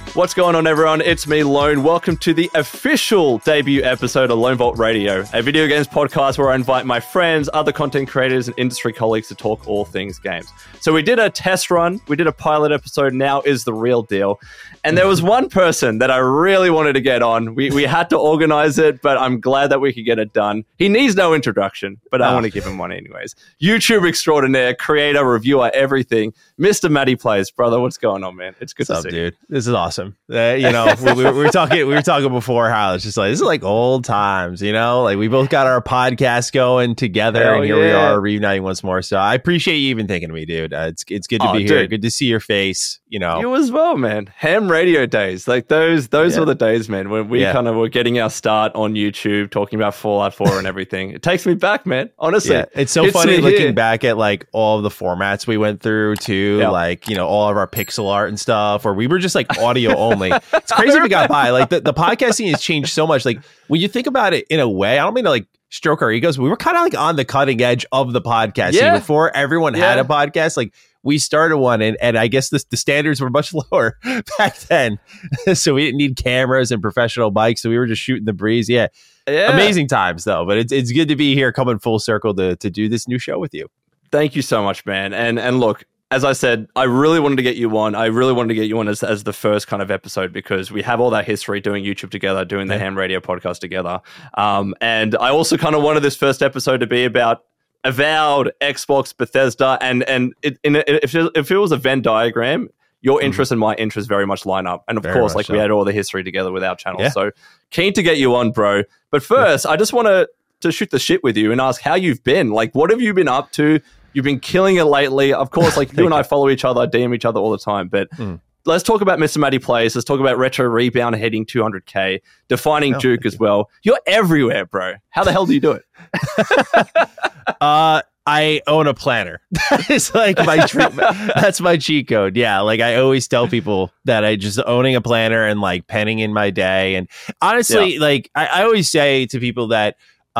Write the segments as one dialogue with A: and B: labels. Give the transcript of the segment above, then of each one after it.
A: What's going on, everyone? It's me, Lone. Welcome to the official debut episode of Lone Vault Radio, a video games podcast where I invite my friends, other content creators, and industry colleagues to talk all things games. So we did a test run, we did a pilot episode, now is the real deal. And there was one person that I really wanted to get on. We had to organize it, but I'm glad that we could get it done. He needs no introduction, but I want to give him one anyways. YouTube extraordinaire, creator, reviewer, everything. Mr. Matty Plays. Brother, what's going on, man? It's good to see you.
B: Dude? This is awesome. We were talking before how it's just like, this is like old times, like we both got our podcast going together and here we are reuniting once more. So I appreciate you even thinking of me, dude. It's good to be here. Good to see your face,
A: You as well, man. Ham radio days. Like those were the days, man, when we kind of were getting our start on YouTube, talking about Fallout 4 and everything. It takes me back, man. Honestly.
B: Yeah. It's so funny looking back at like all of the formats we went through too, like, all of our pixel art and stuff, where we were just like audio only. It's crazy we got by. Like the podcasting has changed so much. Like when you think about it in a way, I don't mean to like stroke our egos, but we were kind of like on the cutting edge of the podcasting before everyone had a podcast. Like we started one and I guess the standards were much lower back then. So we didn't need cameras and professional bikes. So we were just shooting the breeze. Yeah. Amazing times though. But it's good to be here coming full circle to do this new show with you.
A: Thank you so much, man. And look, as I said, I really wanted to get you on. I really wanted to get you on as the first kind of episode because we have all that history doing YouTube together, doing the Ham Radio podcast together. And I also kind of wanted this first episode to be about Avowed, Xbox, Bethesda, and if it was a Venn diagram, your interest and my interest very much line up. And of course, like we had all the history together with our channel. Yeah. So keen to get you on, bro. But first, I just want to shoot the shit with you and ask how you've been. Like, what have you been up to? You've been killing it lately. Of course, like you and I follow each other, DM each other all the time. But let's talk about Mr. Matty Plays. Let's talk about Retro Rebound hitting 200K, defining Duke as well. You're everywhere, bro. How the hell do you do it?
B: I own a planner. It's like my treatment. That's my cheat code. Yeah. Like I always tell people that I just owning a planner and like penning in my day. And honestly, like I always say to people that,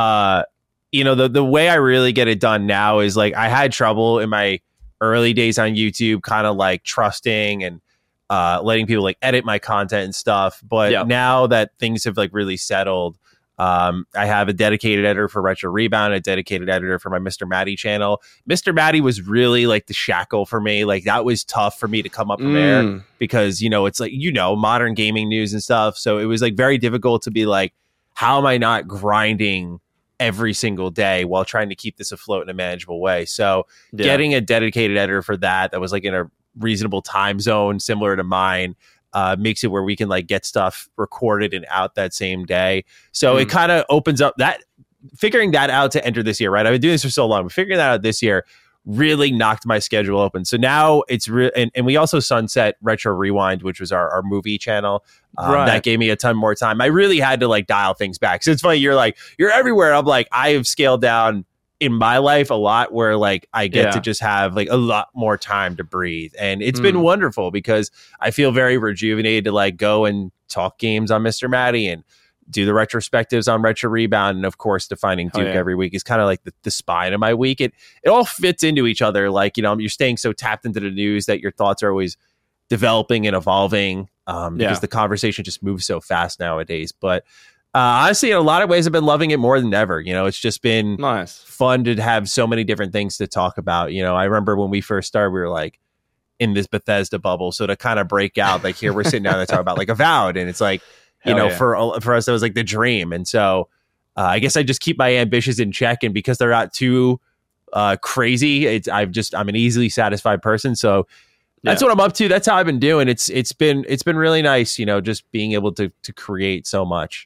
B: the way I really get it done now is like I had trouble in my early days on YouTube, kind of like trusting and letting people like edit my content and stuff. But now that things have like really settled, I have a dedicated editor for Retro Rebound, a dedicated editor for my Mr. Matty channel. Mr. Matty was really like the shackle for me. Like that was tough for me to come up from there because, it's like, modern gaming news and stuff. So it was like very difficult to be like, how am I not grinding every single day while trying to keep this afloat in a manageable way? So getting a dedicated editor for that was like in a reasonable time zone similar to mine makes it where we can like get stuff recorded and out that same day. So it kind of opens up that figuring that out to enter this year, right? I've been doing this for so long, but figuring that out this year really knocked my schedule open. So now it's and we also sunset Retro Rewind, which was our movie channel. That gave me a ton more time. I really had to like dial things back. So it's funny, you're like, you're everywhere. I'm like, I have scaled down in my life a lot where like I get to just have like a lot more time to breathe. And it's been wonderful because I feel very rejuvenated to like go and talk games on Mr. Matty and do the retrospectives on Retro Rebound. And of course, defining Duke every week is kind of like the spine of my week. It all fits into each other. Like, you're staying so tapped into the news that your thoughts are always developing and evolving because the conversation just moves so fast nowadays. But honestly, in a lot of ways, I've been loving it more than ever. It's just been fun to have so many different things to talk about. I remember when we first started, we were like in this Bethesda bubble. So to kind of break out, like here we're sitting down and talk about like Avowed, and it's like, for us, that was like the dream. And so I guess I just keep my ambitions in check. And because they're not too crazy, I'm an easily satisfied person. So that's what I'm up to. That's how I've been doing. It's been really nice, just being able to create so much.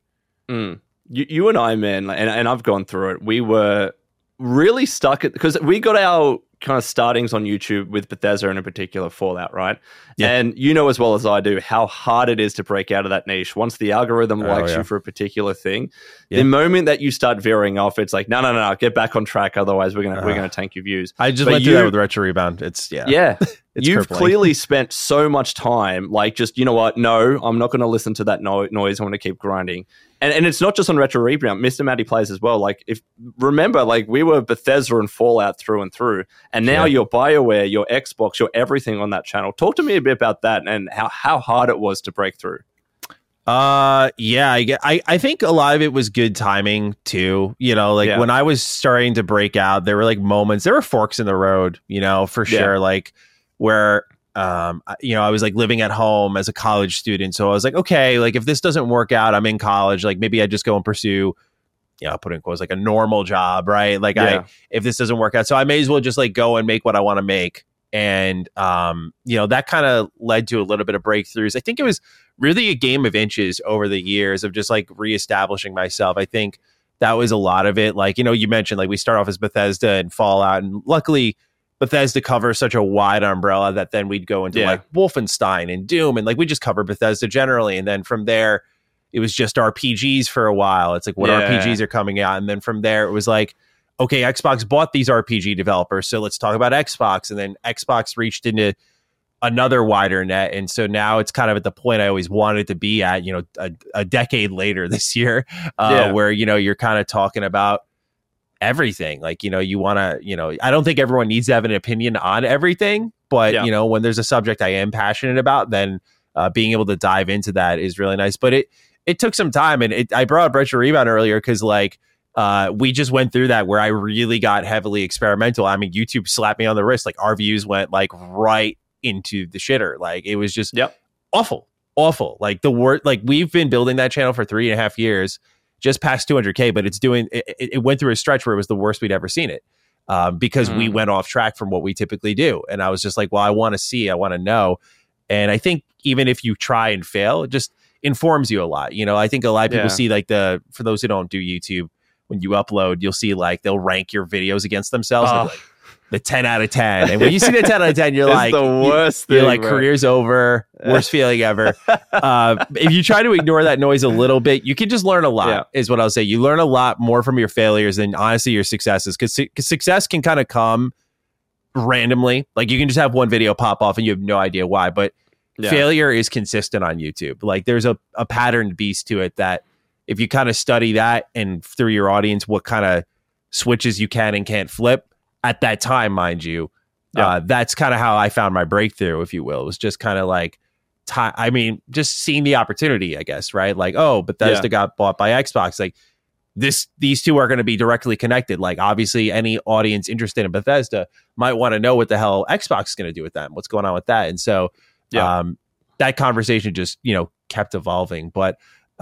A: You and I, man, and I've gone through it. We were really stuck at, because we got our kind of startings on YouTube with Bethesda and in particular Fallout, right? Yeah. And as well as I do how hard it is to break out of that niche. Once the algorithm likes you for a particular thing, the moment that you start veering off, it's like, no, get back on track. Otherwise, we're gonna tank your views.
B: I just went through that with Retro Rebound. It's
A: You've clearly spent so much time, like, just, you know what? No, I'm not going to listen to that noise. I want to keep grinding. And it's not just on Retro Rebound. Mr. Matty plays as well. Like, remember, like, we were Bethesda and Fallout through and through, and now you're BioWare, your Xbox, you're everything on that channel. Talk to me a bit about that and how hard it was to break through.
B: Yeah, I think a lot of it was good timing too. You know, like when I was starting to break out, there were like moments, there were forks in the road, you know, for sure. Like where, you know, I was like living at home as a college student. So I was like, okay, like if this doesn't work out, I'm in college, like maybe I just go and pursue, you know, put in quotes, like a normal job, right? Like if this doesn't work out, so I may as well just like go and make what I want to make. And, you know, that kind of led to a little bit of breakthroughs. I think it was really a game of inches over the years of just like reestablishing myself. I think that was a lot of it. Like, you know, you mentioned like we start off as Bethesda and Fallout, and luckily Bethesda covers such a wide umbrella that then we'd go into like Wolfenstein and Doom, and like we just cover Bethesda generally. And then from there, it was just RPGs for a while. It's like what RPGs are coming out. And then from there, it was like, okay, Xbox bought these RPG developers, so let's talk about Xbox. And then Xbox reached into another wider net. And so now it's kind of at the point I always wanted to be at, you know, a decade later this year, where, you know, you're kind of talking about everything. Like, you know, you want to, you know, I don't think everyone needs to have an opinion on everything, but, you know, when there's a subject I am passionate about, then being able to dive into that is really nice. But it took some time. And I brought up Retro Rebound earlier because, like, we just went through that where I really got heavily experimental. I mean, YouTube slapped me on the wrist. Like, our views went like right into the shitter. Like, it was just awful. Like the word, like we've been building that channel for 3.5 years, just past 200K, but it went through a stretch where it was the worst we'd ever seen it. Because we went off track from what we typically do. And I was just like, well, I want to know. And I think even if you try and fail, it just informs you a lot. You know, I think a lot of people see like for those who don't do YouTube, when you upload, you'll see like they'll rank your videos against themselves. Like the 10 out of 10. And when you see the 10 out of 10, you're like,
A: the worst thing,
B: you're like, career's over, worst feeling ever. If you try to ignore that noise a little bit, you can just learn a lot, is what I'll say. You learn a lot more from your failures than honestly your successes, because success can kind of come randomly. Like you can just have one video pop off and you have no idea why, but failure is consistent on YouTube. Like there's a patterned beast to it that if you kind of study that and through your audience, what kind of switches you can and can't flip at that time, mind you, that's kind of how I found my breakthrough, if you will. It was just kind of like, just seeing the opportunity, I guess, right? Like, oh, Bethesda got bought by Xbox. Like these two are going to be directly connected. Like obviously any audience interested in Bethesda might want to know what the hell Xbox is going to do with them. What's going on with that? And so that conversation just, you know, kept evolving. But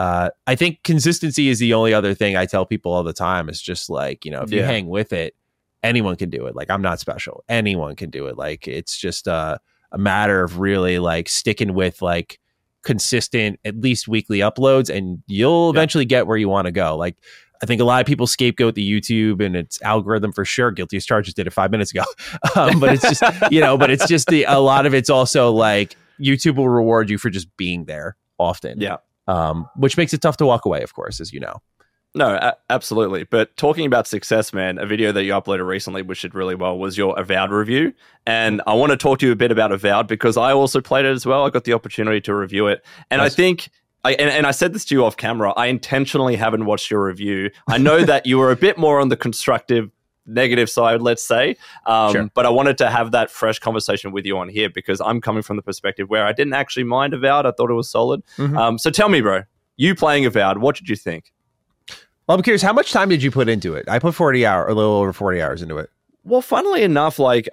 B: I think consistency is the only other thing I tell people all the time. It's just like, you know, if you hang with it, anyone can do it. Like I'm not special. Anyone can do it. Like it's just a matter of really like sticking with like consistent, at least weekly uploads, and you'll eventually get where you want to go. Like I think a lot of people scapegoat the YouTube and its algorithm for sure. Guilty as Charged did it 5 minutes ago. But it's just, you know, but it's just a lot of it's also like YouTube will reward you for just being there often. Yeah. Which makes it tough to walk away, of course, as you know.
A: No, absolutely. But talking about success, man, a video that you uploaded recently, which did really well, was your Avowed review. And I want to talk to you a bit about Avowed because I also played it as well. I got the opportunity to review it. And I think, and I said this to you off camera, I intentionally haven't watched your review. I know that you were a bit more on the constructive, negative side, let's say. But I wanted to have that fresh conversation with you on here because I'm coming from the perspective where I didn't actually mind Avowed. I thought it was solid. So tell me, bro, you playing Avowed, what did you think?
B: Well, I'm curious, how much time did you put into it? I put 40 hours, a little over 40 hours into it.
A: Well, funnily enough, like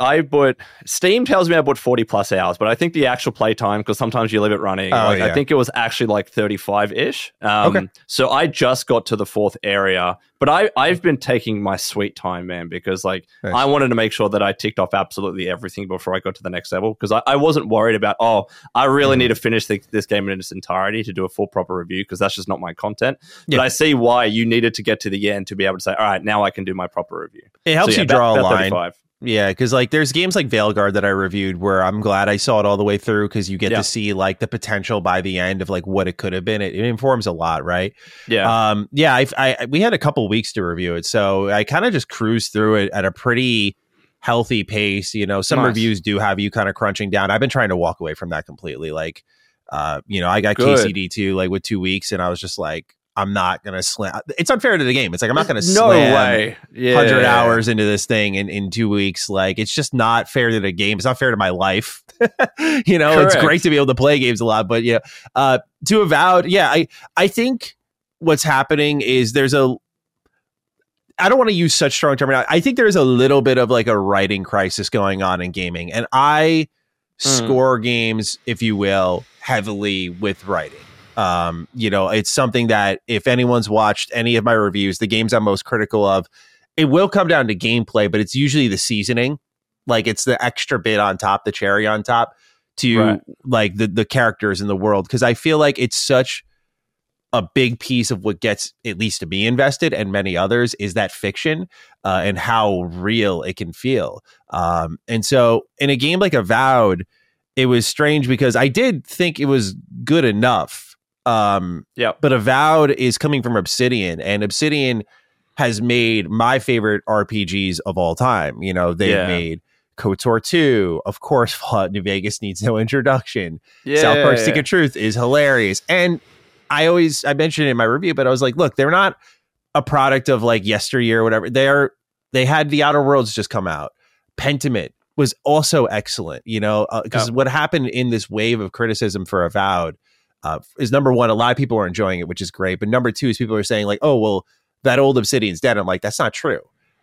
A: Steam tells me I put 40 plus hours, but I think the actual play time, because sometimes you leave it running, I think it was actually like 35-ish. So I just got to the fourth area, but I've been taking my sweet time, man, because like I wanted to make sure that I ticked off absolutely everything before I got to the next level, because I wasn't worried about, I really need to finish this game in its entirety to do a full proper review, because that's just not my content. But I see why you needed to get to the end to be able to say, all right, now I can do my proper review.
B: It helps you draw a line. 35. Yeah, because like there's games like Veilguard that I reviewed where I'm glad I saw it all the way through, because you get to see like the potential by the end of like what it could have been. It informs a lot, right?
A: Yeah.
B: We had a couple weeks to review it, so I kind of just cruised through it at a pretty healthy pace. You know, some reviews do have you kind of crunching down. I've been trying to walk away from that completely. Like, you know, I got KCD too, like with 2 weeks, and I was just like, I'm not going to slam. It's unfair to the game. It's like, I'm not going to
A: no
B: slam
A: way.
B: 100 hours into this thing in 2 weeks. Like, it's just not fair to the game. It's not fair to my life. You know,
A: Correct.
B: It's great to be able to play games a lot, but to Avowed, I think what's happening is I don't want to use such strong terminology. I think there's a little bit of like a writing crisis going on in gaming. And I score games, if you will, heavily with writing. It's something that if anyone's watched any of my reviews, the games I'm most critical of, it will come down to gameplay, but it's usually the seasoning. Like, it's the extra bit on top, the cherry on top to like the characters in the world. Cause I feel like it's such a big piece of what gets, at least to me, invested and many others, is that fiction and how real it can feel. And so in a game like Avowed, it was strange because I did think it was good enough. But Avowed is coming from Obsidian, and Obsidian has made my favorite RPGs of all time. You know, they've made KOTOR 2, of course. Fallout New Vegas needs no introduction. South Park Stick of Truth is hilarious. And I mentioned it in my review, but I was like, look, they're not a product of like yesteryear or whatever. They had The Outer Worlds just come out. Pentiment was also excellent, because what happened in this wave of criticism for Avowed is, number one, a lot of people are enjoying it, which is great. But number two is people are saying like, oh, well, that old Obsidian's dead. I'm like, that's not true.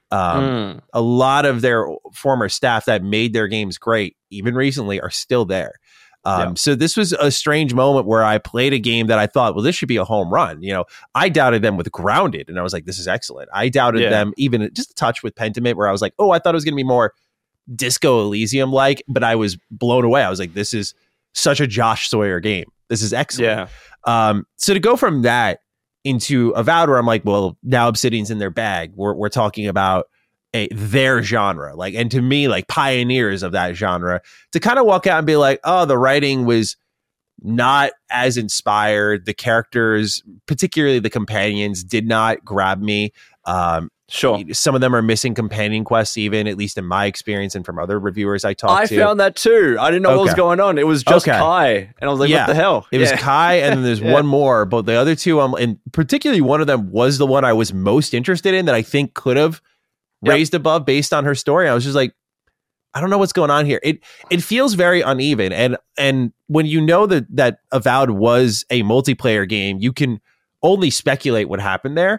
B: A lot of their former staff that made their games great, even recently, are still there. So this was a strange moment where I played a game that I thought, well, this should be a home run. I doubted them with Grounded, and I was like, this is excellent. I doubted them even just a touch with Pentiment, where I was like, oh, I thought it was going to be more Disco Elysium like, but I was blown away. I was like, this is such a Josh Sawyer game. This is excellent. So to go from that into Avowed, where I'm like, well, now Obsidian's in their bag. We're talking about their genre, like, and to me, like, pioneers of that genre, to kind of walk out and be like, oh, the writing was not as inspired. The characters, particularly the companions, did not grab me.
A: Sure.
B: Some of them are missing companion quests, even, at least in my experience and from other reviewers I talked to.
A: I found that too. I didn't know what was going on. It was just Kai. And I was like, what the hell?
B: It was Kai, and then there's one more. But the other two, and particularly one of them was the one I was most interested in, that I think could have raised above based on her story. I was just like, I don't know what's going on here. It feels very uneven. And when you know that Avowed was a multiplayer game, you can only speculate what happened there.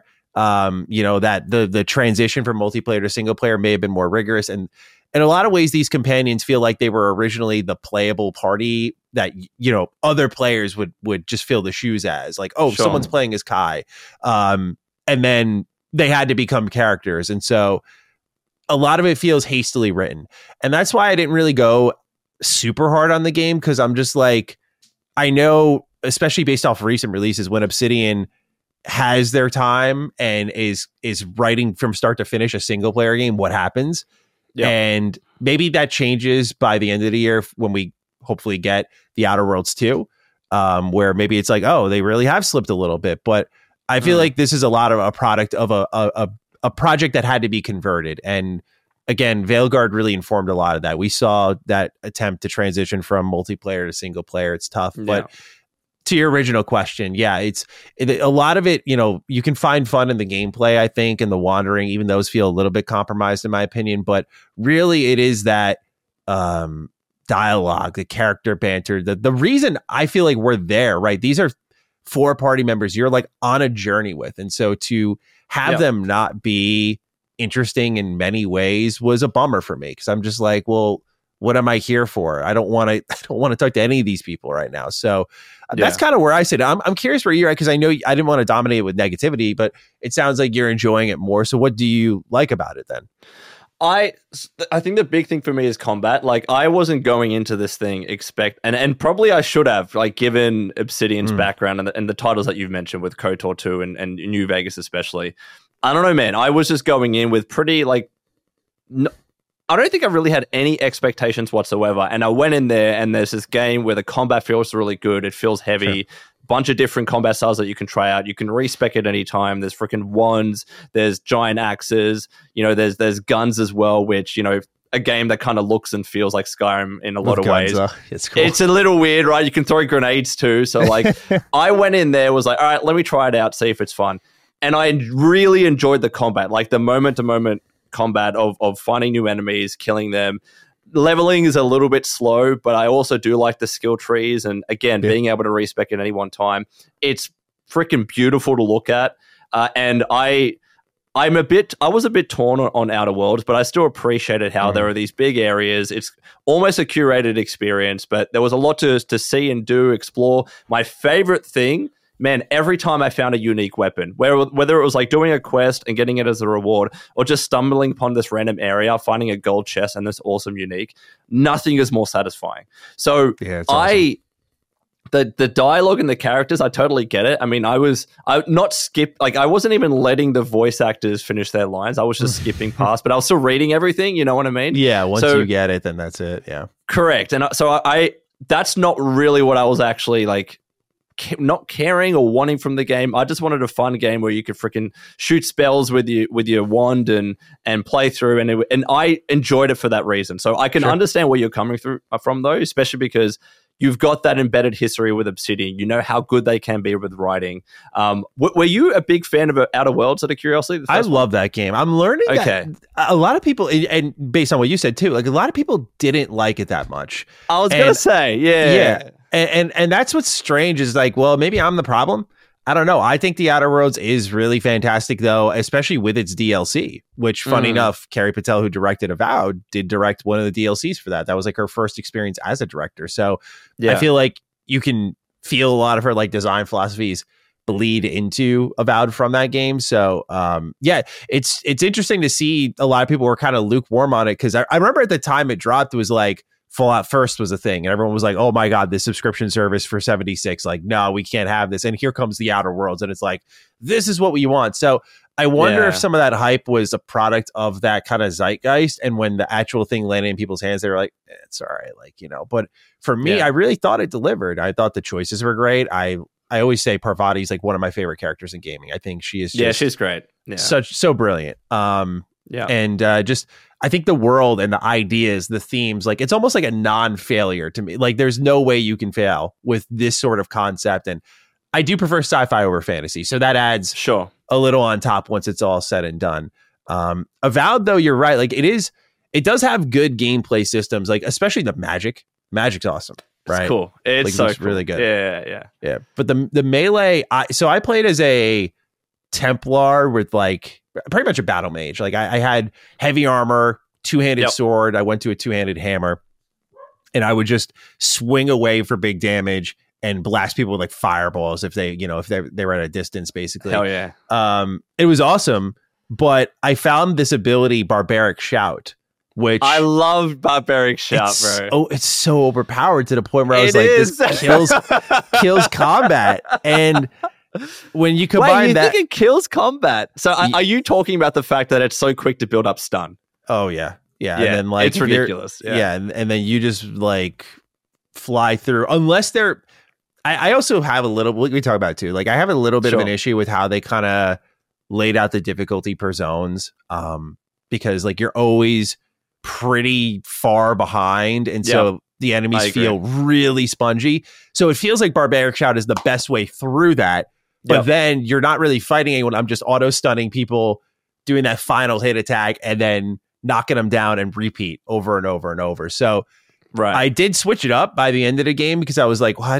B: That the transition from multiplayer to single player may have been more rigorous. And in a lot of ways, these companions feel like they were originally the playable party that, other players would just fill the shoes as, like, oh, someone's playing as Kai. And then they had to become characters. And so a lot of it feels hastily written. And that's why I didn't really go super hard on the game, because I'm just like, I know, especially based off recent releases, when Obsidian has their time and is writing from start to finish a single player game, what happens. And maybe that changes by the end of the year when we hopefully get The Outer Worlds 2, where maybe it's like, oh, they really have slipped a little bit. But I feel like this is a lot of a product of a project that had to be converted. And again, Veilguard really informed a lot of that. We saw that attempt to transition from multiplayer to single player. It's tough, but to your original question, it's a lot of it, you can find fun in the gameplay, I think, and the wandering, even those feel a little bit compromised in my opinion, but really it is that dialogue, the character banter, the reason I feel like we're there, right? These are 4 party members you're like on a journey with. And so to have them not be interesting in many ways was a bummer for me, because I'm just like, well, what am I here for? I don't want to talk to any of these people right now. So that's kind of where I sit. I'm curious where you're at, because I know I didn't want to dominate it with negativity, but it sounds like you're enjoying it more. So what do you like about it then?
A: I think the big thing for me is combat. Like, I wasn't going into this thing and probably I should have, like, given Obsidian's background and the titles that you've mentioned with KOTOR 2 and New Vegas especially. I don't know, man. I was just going in with pretty, like, I don't think I really had any expectations whatsoever. And I went in there, and there's this game where the combat feels really good. It feels heavy. Bunch of different combat styles that you can try out. You can respec at any time. There's freaking wands. There's giant axes. There's guns as well, which, a game that kind of looks and feels like Skyrim in a lot of ways.
B: It's cool.
A: It's a little weird, right? You can throw grenades too. So like I went in there, was like, all right, let me try it out, see if it's fun. And I really enjoyed the combat, like the moment-to-moment combat of finding new enemies, killing them. Leveling is a little bit slow, but I also do like the skill trees. And again, being able to respec at any one time. It's freaking beautiful to look at. And I was a bit torn on Outer Worlds, but I still appreciated how there are these big areas. It's almost a curated experience, but there was a lot to see and do, explore. My favorite thing, man, every time I found a unique weapon, whether it was like doing a quest and getting it as a reward, or just stumbling upon this random area, finding a gold chest and this awesome unique, nothing is more satisfying. So awesome. The dialogue and the characters, I totally get it. I mean, I wasn't even letting the voice actors finish their lines. I was just skipping past, but I was still reading everything. You know what I mean?
B: Yeah. Once you get it, then that's it. Yeah.
A: Correct. And so that's not really what I was actually like, not caring or wanting from the game. I just wanted a fun game where you could freaking shoot spells with your wand and play through, and I enjoyed it for that reason. So I can understand where you're coming from though, especially because you've got that embedded history with Obsidian. You know how good they can be with writing. Were you a big fan of Outer Worlds, out of curiosity?
B: I love that game. I'm learning that a lot of people, and based on what you said too, like a lot of people didn't like it that much.
A: I was going to say, yeah.
B: And that's what's strange is like, well, maybe I'm the problem. I don't know. I think the Outer Worlds is really fantastic, though, especially with its DLC, which, funny enough, Carrie Patel, who directed Avowed, did direct one of the DLCs for that. That was like her first experience as a director. So I feel like you can feel a lot of her like design philosophies bleed into Avowed from that game. So it's interesting to see a lot of people were kind of lukewarm on it, because I remember at the time it dropped, it was like Fallout First was a thing, and everyone was like, oh my God, this subscription service for $76, like, no, we can't have this. And here comes the Outer Worlds, and it's like, this is what we want. So I wonder if some of that hype was a product of that kind of zeitgeist, and when the actual thing landed in people's hands, they were like, it's all right, like, you know. But for me, I really thought it delivered. I thought the choices were great. I always say Parvati's like one of my favorite characters in gaming. I think she is just
A: she's great. Yeah.
B: So brilliant. And just I think the world and the ideas, the themes, like it's almost like a non-failure to me. Like there's no way you can fail with this sort of concept. And I do prefer sci-fi over fantasy, so that adds a little on top once it's all said and done. Avowed, though, you're right. Like it does have good gameplay systems, like especially the magic. Magic's awesome. Right.
A: It's cool. It's
B: like,
A: so
B: it
A: cool.
B: Really good.
A: Yeah.
B: But the melee, I played as a Templar with like pretty much a battle mage. Like I had heavy armor, two-handed sword. I went to a two-handed hammer, and I would just swing away for big damage and blast people with like fireballs if they were at a distance, basically.
A: Hell yeah.
B: It was awesome, but I found this ability, Barbaric Shout, which
A: I love Barbaric Shout, bro.
B: Oh, it's so overpowered to the point where I was this kills combat. And when you combine
A: think it kills combat? So are you talking about the fact that it's so quick to build up stun?
B: Oh yeah. And then like
A: it's ridiculous.
B: And then you just like fly through, unless they're. I also have a little. We talk about it too. Like I have a little bit of an issue with how they kind of laid out the difficulty per zones, because like you're always pretty far behind, and so the enemies feel really spongy. So it feels like Barbaric Shout is the best way through that. But then you're not really fighting anyone. I'm just auto stunning people, doing that final hit attack, and then knocking them down and repeat over and over and over. So I did switch it up by the end of the game, because I was like, well,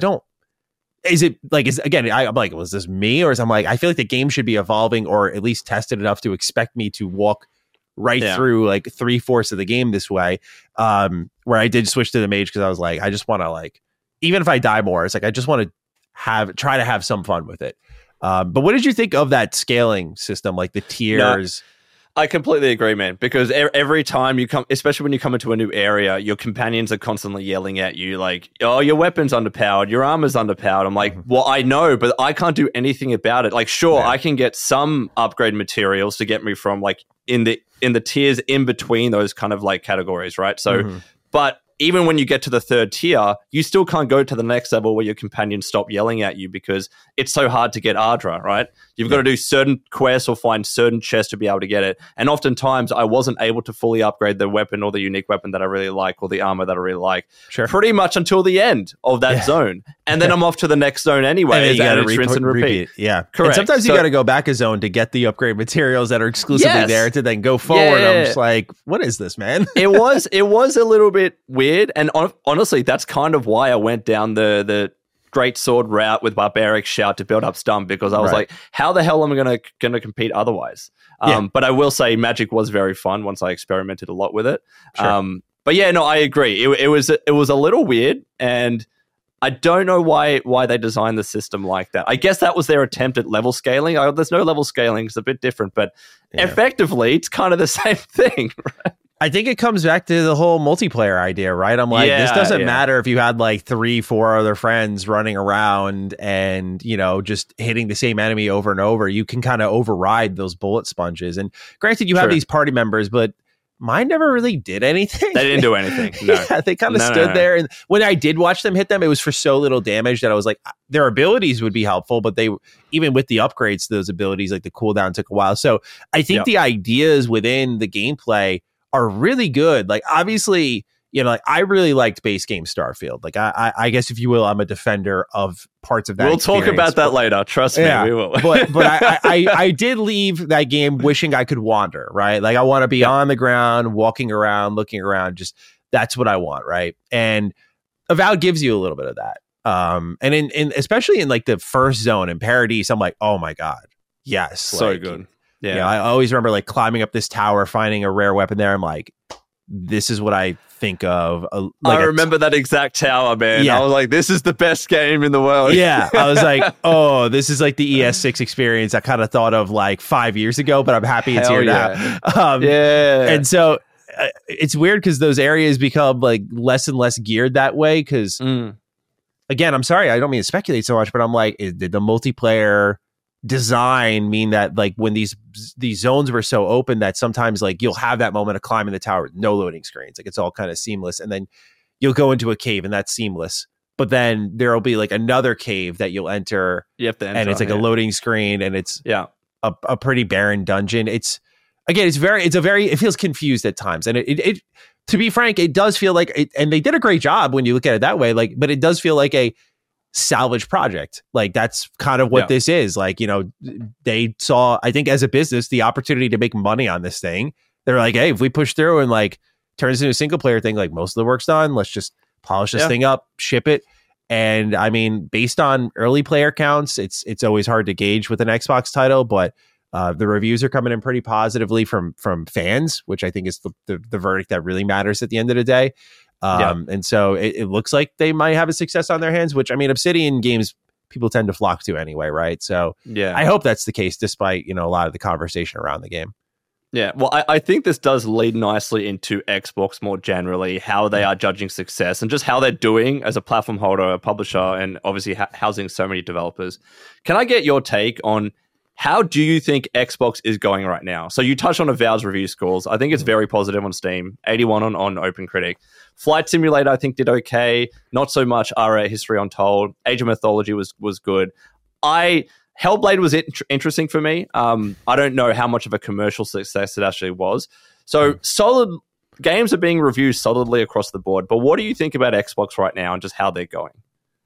B: I'm like, was this me? Or I'm like, I feel like the game should be evolving, or at least tested enough to expect me to walk through like 3/4 of the game this way. Where I did switch to the mage, because I was like, I just want to, like, even if I die more, it's like, I just want to try to have some fun with it. But what did you think of that scaling system, like the tiers?
A: No, I completely agree, man, because every time you come, especially when you come into a new area, your companions are constantly yelling at you like, oh, your weapon's underpowered, your armor's underpowered. I'm like, well, I know, but I can't do anything about it. Like, sure, I can get some upgrade materials to get me from like in the tiers in between those kind of like categories, right? So, but even when you get to the third tier, you still can't go to the next level where your companions stop yelling at you because it's so hard to get Ardra, right? You've got to do certain quests or find certain chests to be able to get it. And oftentimes I wasn't able to fully upgrade the weapon or the unique weapon that I really like or the armor that I really like pretty much until the end of that zone. And then I'm off to the next zone anyway.
B: And you got to
A: rinse and repeat.
B: Yeah.
A: Correct.
B: And sometimes you got to go back a zone to get the upgrade materials that are exclusively there to then go forward. I'm just like, what is this, man?
A: It was a little bit weird. And honestly, that's kind of why I went down the Great Sword route with Barbaric Shout to build up Stump, because I was like, how the hell am I gonna compete otherwise? But I will say Magic was very fun once I experimented a lot with it. But yeah, no, I agree. It was a little weird, and I don't know why they designed the system like that. I guess that was their attempt at level scaling. There's no level scaling; it's a bit different, but effectively, it's kind of the same thing, right?
B: I think it comes back to the whole multiplayer idea, right? I'm like, this doesn't matter if you had like 3-4 other friends running around and, you know, just hitting the same enemy over and over. You can kind of override those bullet sponges. And granted, you have these party members, but mine never really did anything.
A: They didn't do anything. No.
B: They kind of stood there. And when I did watch them hit them, it was for so little damage that I was like, their abilities would be helpful, but they, even with the upgrades to those abilities, like the cooldown took a while. So I think the ideas within the gameplay are really good. Like, obviously, you know, like I really liked base game Starfield. Like I guess, if you will, I'm a defender of parts of that.
A: We'll talk about that later. Trust me, we will.
B: but I did leave that game wishing I could wander, right? Like, I want to be on the ground, walking around, looking around. Just, that's what I want, right? And Avowed gives you a little bit of that. And in especially in like the first zone in Paradise, I'm like, oh my God, yes,
A: so
B: like,
A: good.
B: Yeah, you know, I always remember like climbing up this tower, finding a rare weapon there. I'm like, this is what I think of.
A: I remember that exact tower, man. Yeah. I was like, this is the best game in the world.
B: Yeah, I was like, oh, this is like the ES6 experience I kind of thought of like 5 years ago, but I'm happy it's here now. And so it's weird because those areas become like less and less geared that way. Because again, I'm sorry, I don't mean to speculate so much, but I'm like, did the multiplayer design mean that like when these zones were so open that sometimes like you'll have that moment of climbing the tower, no loading screens, like it's all kind of seamless, and then you'll go into a cave and that's seamless, but then there'll be like another cave that you'll enter, and it's like a loading screen, and it's a pretty barren dungeon. It's again, it feels confused at times, and it to be frank, it does feel like it, and they did a great job when you look at it that way, like, but it does feel like a salvage project. Like, that's kind of what this is. Like, you know, they saw, I think as a business, the opportunity to make money on this thing. They're like, hey, if we push through and like turn this into a single player thing, like most of the work's done, let's just polish this thing up, ship it. And I mean, based on early player counts, it's always hard to gauge with an Xbox title, but the reviews are coming in pretty positively from fans, which I think is the verdict that really matters at the end of the day. And so it looks like they might have a success on their hands, which, I mean, Obsidian games people tend to flock to anyway, right? So I hope that's the case, despite, you know, a lot of the conversation around the game.
A: Yeah, well, I think this does lead nicely into Xbox more generally, how they are judging success and just how they're doing as a platform holder, a publisher, and obviously housing so many developers. Can I get your take on how do you think Xbox is going right now? So you touched on Avowed's review scores. I think it's very positive on Steam, 81 on OpenCritic. Flight Simulator, I think, did okay. Not so much Ara History Untold. Age of Mythology was good. Hellblade was interesting for me. I don't know how much of a commercial success it actually was. So solid games are being reviewed solidly across the board. But what do you think about Xbox right now and just how they're going?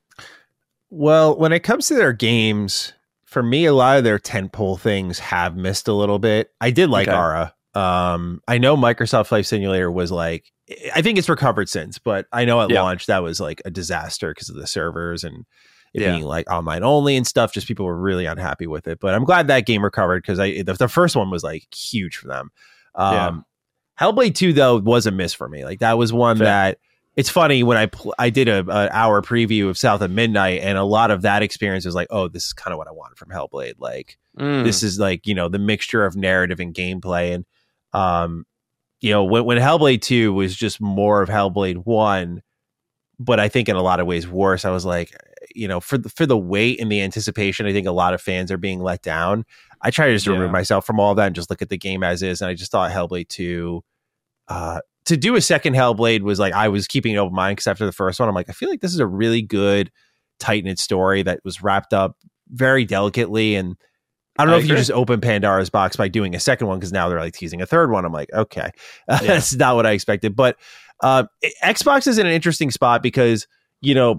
B: Well, when it comes to their games, for me, a lot of their tentpole things have missed a little bit. I did like Ara. I know Microsoft Flight Simulator was like, I think it's recovered since, but I know at launch that was like a disaster because of the servers and it being like online only and stuff. Just people were really unhappy with it. But I'm glad that game recovered because the first one was like huge for them. Hellblade 2 though was a miss for me. Like that was one that it's funny when I did an hour preview of South of Midnight, and a lot of that experience was like, oh, this is kind of what I wanted from Hellblade. Like this is like, you know, the mixture of narrative and gameplay. And you know, when Hellblade 2 was just more of Hellblade 1, but I think in a lot of ways worse. I was like, you know, for the wait and the anticipation, I think a lot of fans are being let down. I try to just remove myself from all of that and just look at the game as is. And I just thought Hellblade 2, to do a second Hellblade was like, I was keeping an open mind because after the first one, I'm like, I feel like this is a really good, tight-knit story that was wrapped up very delicately. And I don't know if you just open Pandora's box by doing a second one, because now they're like teasing a third one. I'm like, okay, that's not what I expected. But Xbox is in an interesting spot because, you know,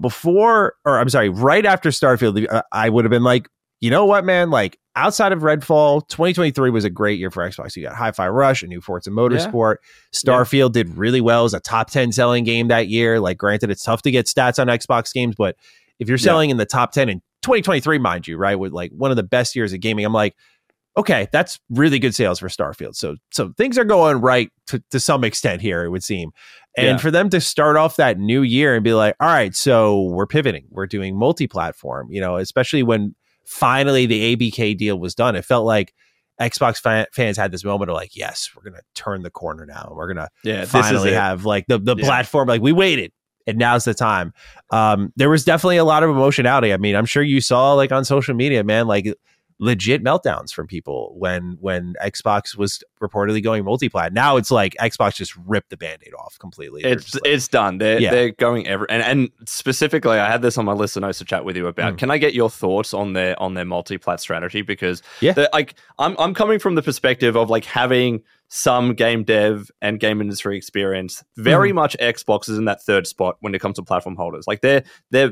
B: right after Starfield, I would have been like, you know what, man, like outside of Redfall, 2023 was a great year for Xbox. You got Hi-Fi Rush, a new Forza Motorsport. Starfield did really well as a top 10 selling game that year. Like, granted, it's tough to get stats on Xbox games, but if you're selling in the top 10 in 2023, mind you, right, with like one of the best years of gaming, I'm like, okay, that's really good sales for Starfield. So things are going right to some extent here, it would seem. And for them to start off that new year and be like, all right, so we're pivoting, we're doing multi-platform, you know, especially when finally the ABK deal was done, it felt like Xbox fans had this moment of like, yes, we're going to turn the corner now. We're going to finally have like the platform, like we waited. And now's the time. There was definitely a lot of emotionality. I mean, I'm sure you saw like on social media, man, like legit meltdowns from people when Xbox was reportedly going multi-plat. Now it's like Xbox just ripped the Band-Aid off completely.
A: It's done. They're going and specifically, I had this on my list of notes to chat with you about. Can I get your thoughts on their multi-plat strategy? Because like I'm coming from the perspective of like having some game dev and game industry experience. Very much Xbox is in that third spot when it comes to platform holders. Like they're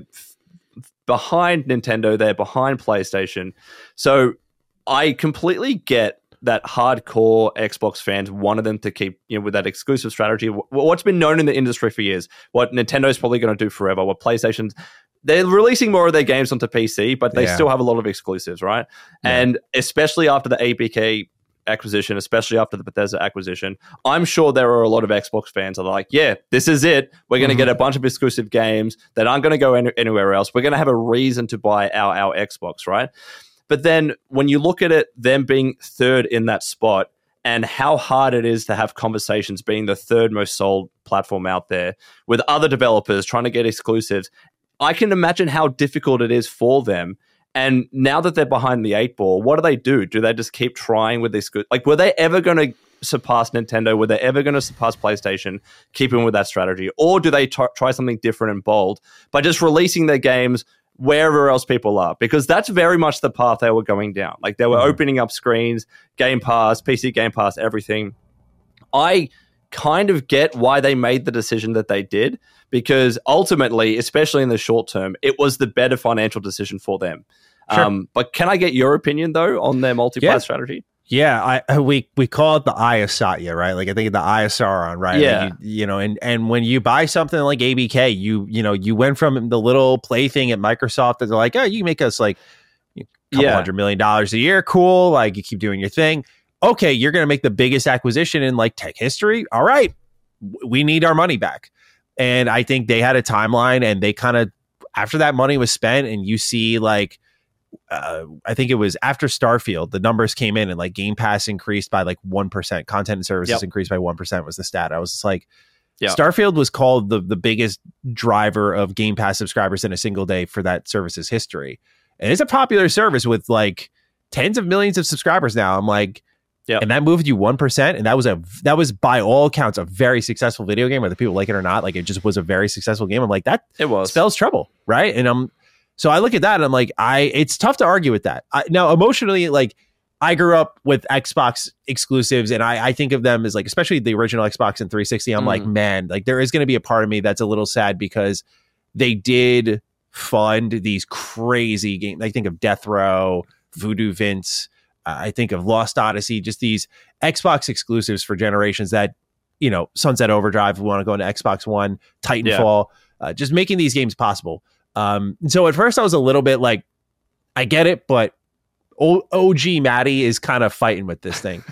A: behind Nintendo, they're behind PlayStation. So I completely get that hardcore Xbox fans wanted them to keep, you know, with that exclusive strategy. What's been known in the industry for years, what Nintendo's probably going to do forever, what PlayStation's, they're releasing more of their games onto PC, but they still have a lot of exclusives, right? And especially after the ABK acquisition, especially after the Bethesda acquisition, I'm sure there are a lot of Xbox fans that are like, yeah, this is it. We're going to get a bunch of exclusive games that aren't going to go anywhere else. We're going to have a reason to buy our Xbox, right? But then when you look at it, them being third in that spot and how hard it is to have conversations being the third most sold platform out there with other developers trying to get exclusives, I can imagine how difficult it is for them. And now that they're behind the 8 ball, what do? Do they just keep trying with this good? Like, were they ever going to surpass Nintendo? Were they ever going to surpass PlayStation, keeping with that strategy? Or do they try something different and bold by just releasing their games wherever else people are? Because that's very much the path they were going down. Like, they were opening up screens, Game Pass, PC Game Pass, everything. I kind of get why they made the decision that they did, because ultimately, especially in the short term, it was the better financial decision for them. Sure. But can I get your opinion, though, on their multi-plat strategy?
B: Yeah, we call it the Eye of Satya, right? Like, I think the Eye of Sauron, right?
A: Yeah.
B: Like you know, and when you buy something like ABK, you went from the little plaything at Microsoft that they're like, oh, you can make us like a couple $100 million a year. Cool. Like, you keep doing your thing. Okay, you're going to make the biggest acquisition in like tech history. All right, we need our money back. And I think they had a timeline, and they kind of, after that money was spent, and you see like, I think it was after Starfield, the numbers came in and like Game Pass increased by like 1%. Content and services increased by 1% was the stat. I was just like, Starfield was called the biggest driver of Game Pass subscribers in a single day for that service's history. And it's a popular service with like tens of millions of subscribers now. I'm like, and that moved you 1%, and that was by all accounts a very successful video game, whether people like it or not. Like, it just was a very successful game. I'm like, that spells trouble, right? And so I look at that and I'm like, it's tough to argue with that. Now, emotionally, like, I grew up with Xbox exclusives, and I think of them as like, especially the original Xbox and 360. I'm like, man, like there is going to be a part of me that's a little sad because they did fund these crazy games. I think of Death Row, Voodoo Vince. I think of Lost Odyssey, just these Xbox exclusives for generations that, you know, Sunset Overdrive, we want to go into Xbox One, Titanfall, just making these games possible. So at first I was a little bit like, I get it, but OG Maddie is kind of fighting with this thing.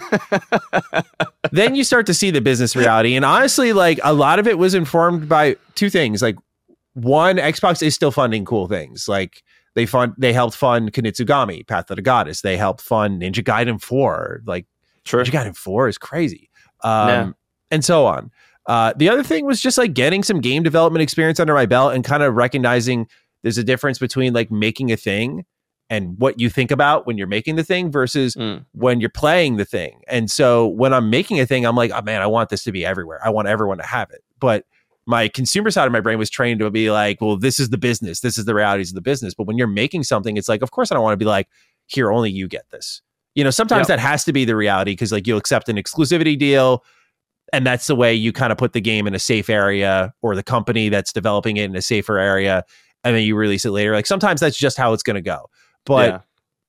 B: Then you start to see the business reality. And honestly, like a lot of it was informed by two things. Like, one, Xbox is still funding cool things. Like, they helped fund Kunitsugami, Path of the Goddess. They helped fund Ninja Gaiden 4. Like, Ninja Gaiden 4 is crazy. And so on. The other thing was just like getting some game development experience under my belt and kind of recognizing there's a difference between like making a thing and what you think about when you're making the thing versus when you're playing the thing. And so when I'm making a thing, I'm like, oh man, I want this to be everywhere. I want everyone to have it. But my consumer side of my brain was trained to be like, well, this is the business. This is the realities of the business. But when you're making something, it's like, of course I don't want to be like, here, only you get this. You know, sometimes that has to be the reality because like you'll accept an exclusivity deal and that's the way you kind of put the game in a safe area or the company that's developing it in a safer area. And then you release it later. Like sometimes that's just how it's going to go. But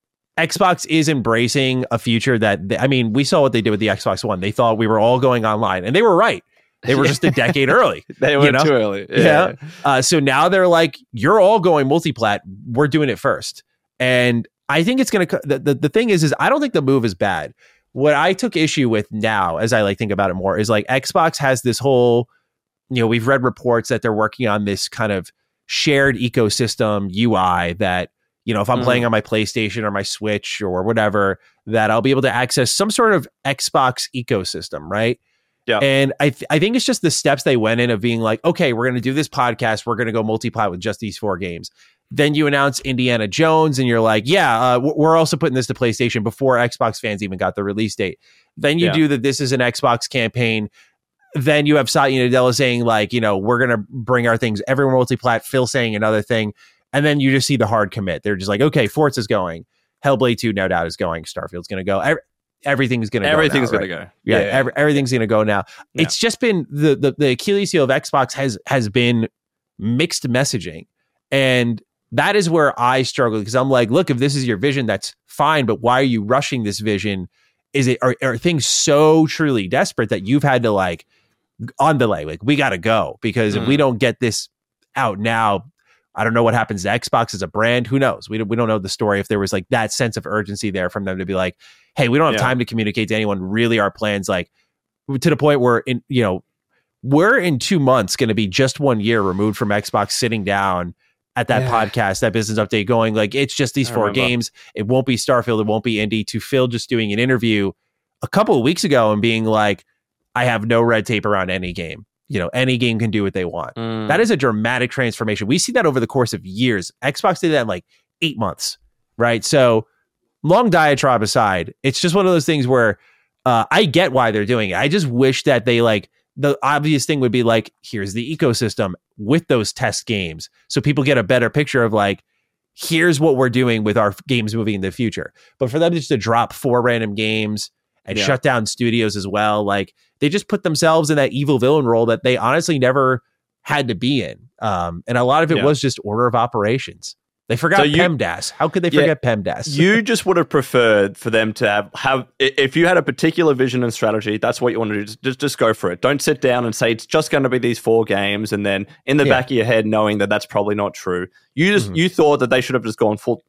B: Xbox is embracing a future that, we saw what they did with the Xbox One. They thought we were all going online and they were right. They were just a decade early.
A: They went too early.
B: Yeah. So now they're like, you're all going multi-plat. We're doing it first. And I think it's going to, the thing is I don't think the move is bad. What I took issue with now, as I like think about it more, is like Xbox has this whole, we've read reports that they're working on this kind of shared ecosystem UI that, if I'm playing on my PlayStation or my Switch or whatever, that I'll be able to access some sort of Xbox ecosystem, right?
A: Yeah.
B: And I think it's just the steps they went in of being like, okay, we're going to do this podcast. We're going to go multi-plat with just these 4 games. Then you announce Indiana Jones and you're like, we're also putting this to PlayStation before Xbox fans even got the release date. Then you do that. This is an Xbox campaign. Then you have Satya Nadella saying like, we're going to bring our things, everyone multi-plat, Phil saying another thing. And then you just see the hard commit. They're just like, okay, Forza's going. Hellblade 2 no doubt is going. Starfield's going to go. Everything's going to go.
A: Everything's going to go.
B: Yeah. Everything's going to go now. Yeah. It's just been the Achilles heel of Xbox has been mixed messaging. And that is where I struggle because I'm like, look, if this is your vision, that's fine. But why are you rushing this vision? Are things so truly desperate that you've had to like on delay? Like we got to go because if we don't get this out now, I don't know what happens to Xbox as a brand. Who knows? We don't know the story. If there was like that sense of urgency there from them to be like, hey, we don't have time to communicate to anyone really our plans, like to the point where we're in 2 months going to be just 1 year removed from Xbox sitting down at that podcast, that business update going like, it's just these 4 games. It won't be Starfield. It won't be Indy. To Phil just doing an interview a couple of weeks ago and being like, I have no red tape around any game. Any game can do what they want. That is a dramatic transformation. We see that over the course of years. Xbox did that in like 8 months, right? So long diatribe aside, it's just one of those things where I get why they're doing it. I just wish that they like, the obvious thing would be like, here's the ecosystem with those test games. So people get a better picture of like, here's what we're doing with our games moving in the future. But for them just to drop 4 random games and shut down studios as well, like they just put themselves in that evil villain role that they honestly never had to be in. And a lot of it was just order of operations. They forgot PEMDAS. How could they forget PEMDAS?
A: You just would have preferred for them to have if you had a particular vision and strategy, that's what you want to do. Just go for it. Don't sit down and say it's just going to be these 4 games, and then in the back of your head knowing that that's probably not true. You just you thought that they should have just gone full,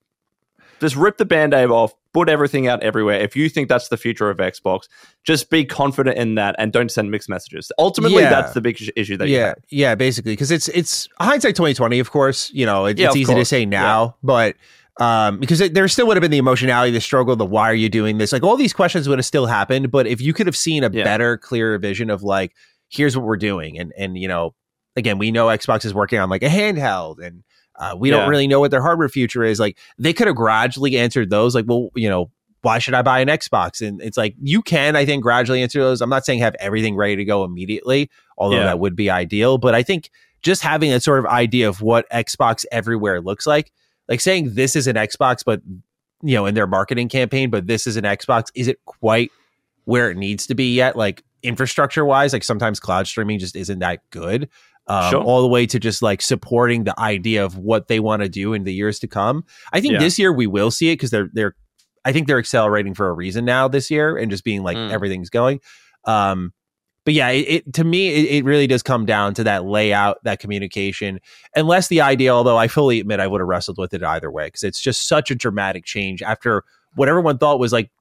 A: just rip the Band-Aid off, put everything out everywhere. If you think that's the future of Xbox, just be confident in that and don't send mixed messages. Ultimately, that's the big issue that you have.
B: Yeah, basically, because it's hindsight 2020, of course. It's easy to say now, but because there still would have been the emotionality, the struggle, the why are you doing this? Like all these questions would have still happened, but if you could have seen a better, clearer vision of like, here's what we're doing, and again, we know Xbox is working on like a handheld and we don't really know what their hardware future is. Like they could have gradually answered those. Like, well, why should I buy an Xbox? And it's like, you can, I think, gradually answer those. I'm not saying have everything ready to go immediately, although that would be ideal. But I think just having a sort of idea of what Xbox everywhere looks like saying this is an Xbox, but in their marketing campaign, but this is an Xbox, isn't quite where it needs to be yet. Like infrastructure wise, like sometimes cloud streaming just isn't that good. All the way to just like supporting the idea of what they want to do in the years to come. I think this year we will see it because I think they're accelerating for a reason now this year and just being like everything's going. But yeah, to me, it really does come down to that layout, that communication, and less the idea, although I fully admit I would have wrestled with it either way because it's just such a dramatic change after what everyone thought was like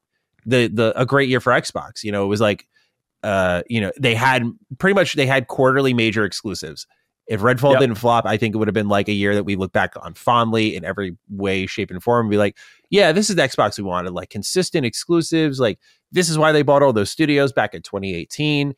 B: a great year for Xbox. It was like, they had quarterly major exclusives. If Redfall didn't flop, I think it would have been like a year that we look back on fondly in every way, shape, and form and be like, yeah, this is the Xbox we wanted, like consistent exclusives. Like this is why they bought all those studios back in 2018.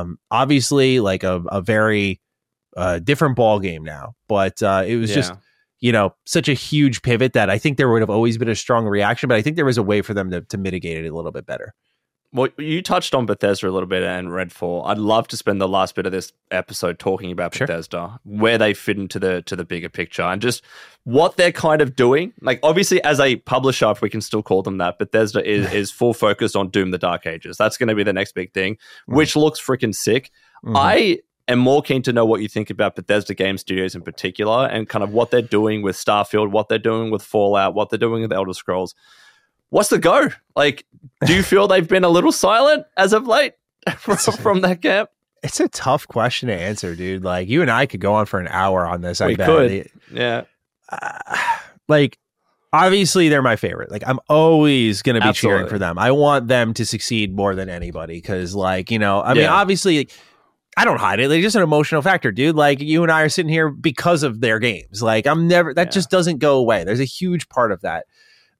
B: Obviously like a very different ball game now, but it was just, such a huge pivot that I think there would have always been a strong reaction, but I think there was a way for them to mitigate it a little bit better.
A: Well, you touched on Bethesda a little bit and Redfall. I'd love to spend the last bit of this episode talking about Bethesda, where they fit into the bigger picture and just what they're kind of doing. Like, obviously, as a publisher, if we can still call them that, Bethesda is full focused on Doom: The Dark Ages. That's going to be the next big thing, which looks freaking sick. I am more keen to know what you think about Bethesda Game Studios in particular and kind of what they're doing with Starfield, what they're doing with Fallout, what they're doing with Elder Scrolls. What's the go? Like, do you feel they've been a little silent as of late from that camp?
B: It's a tough question to answer, dude. Like, you and I could go on for an hour on this.
A: We could. Yeah.
B: Like, obviously, they're my favorite. Like, I'm always going to be cheering for them. I want them to succeed more than anybody because, like, mean, obviously, I don't hide it. Like, just an emotional factor, dude. Like, you and I are sitting here because of their games. Like, just doesn't go away. There's a huge part of that.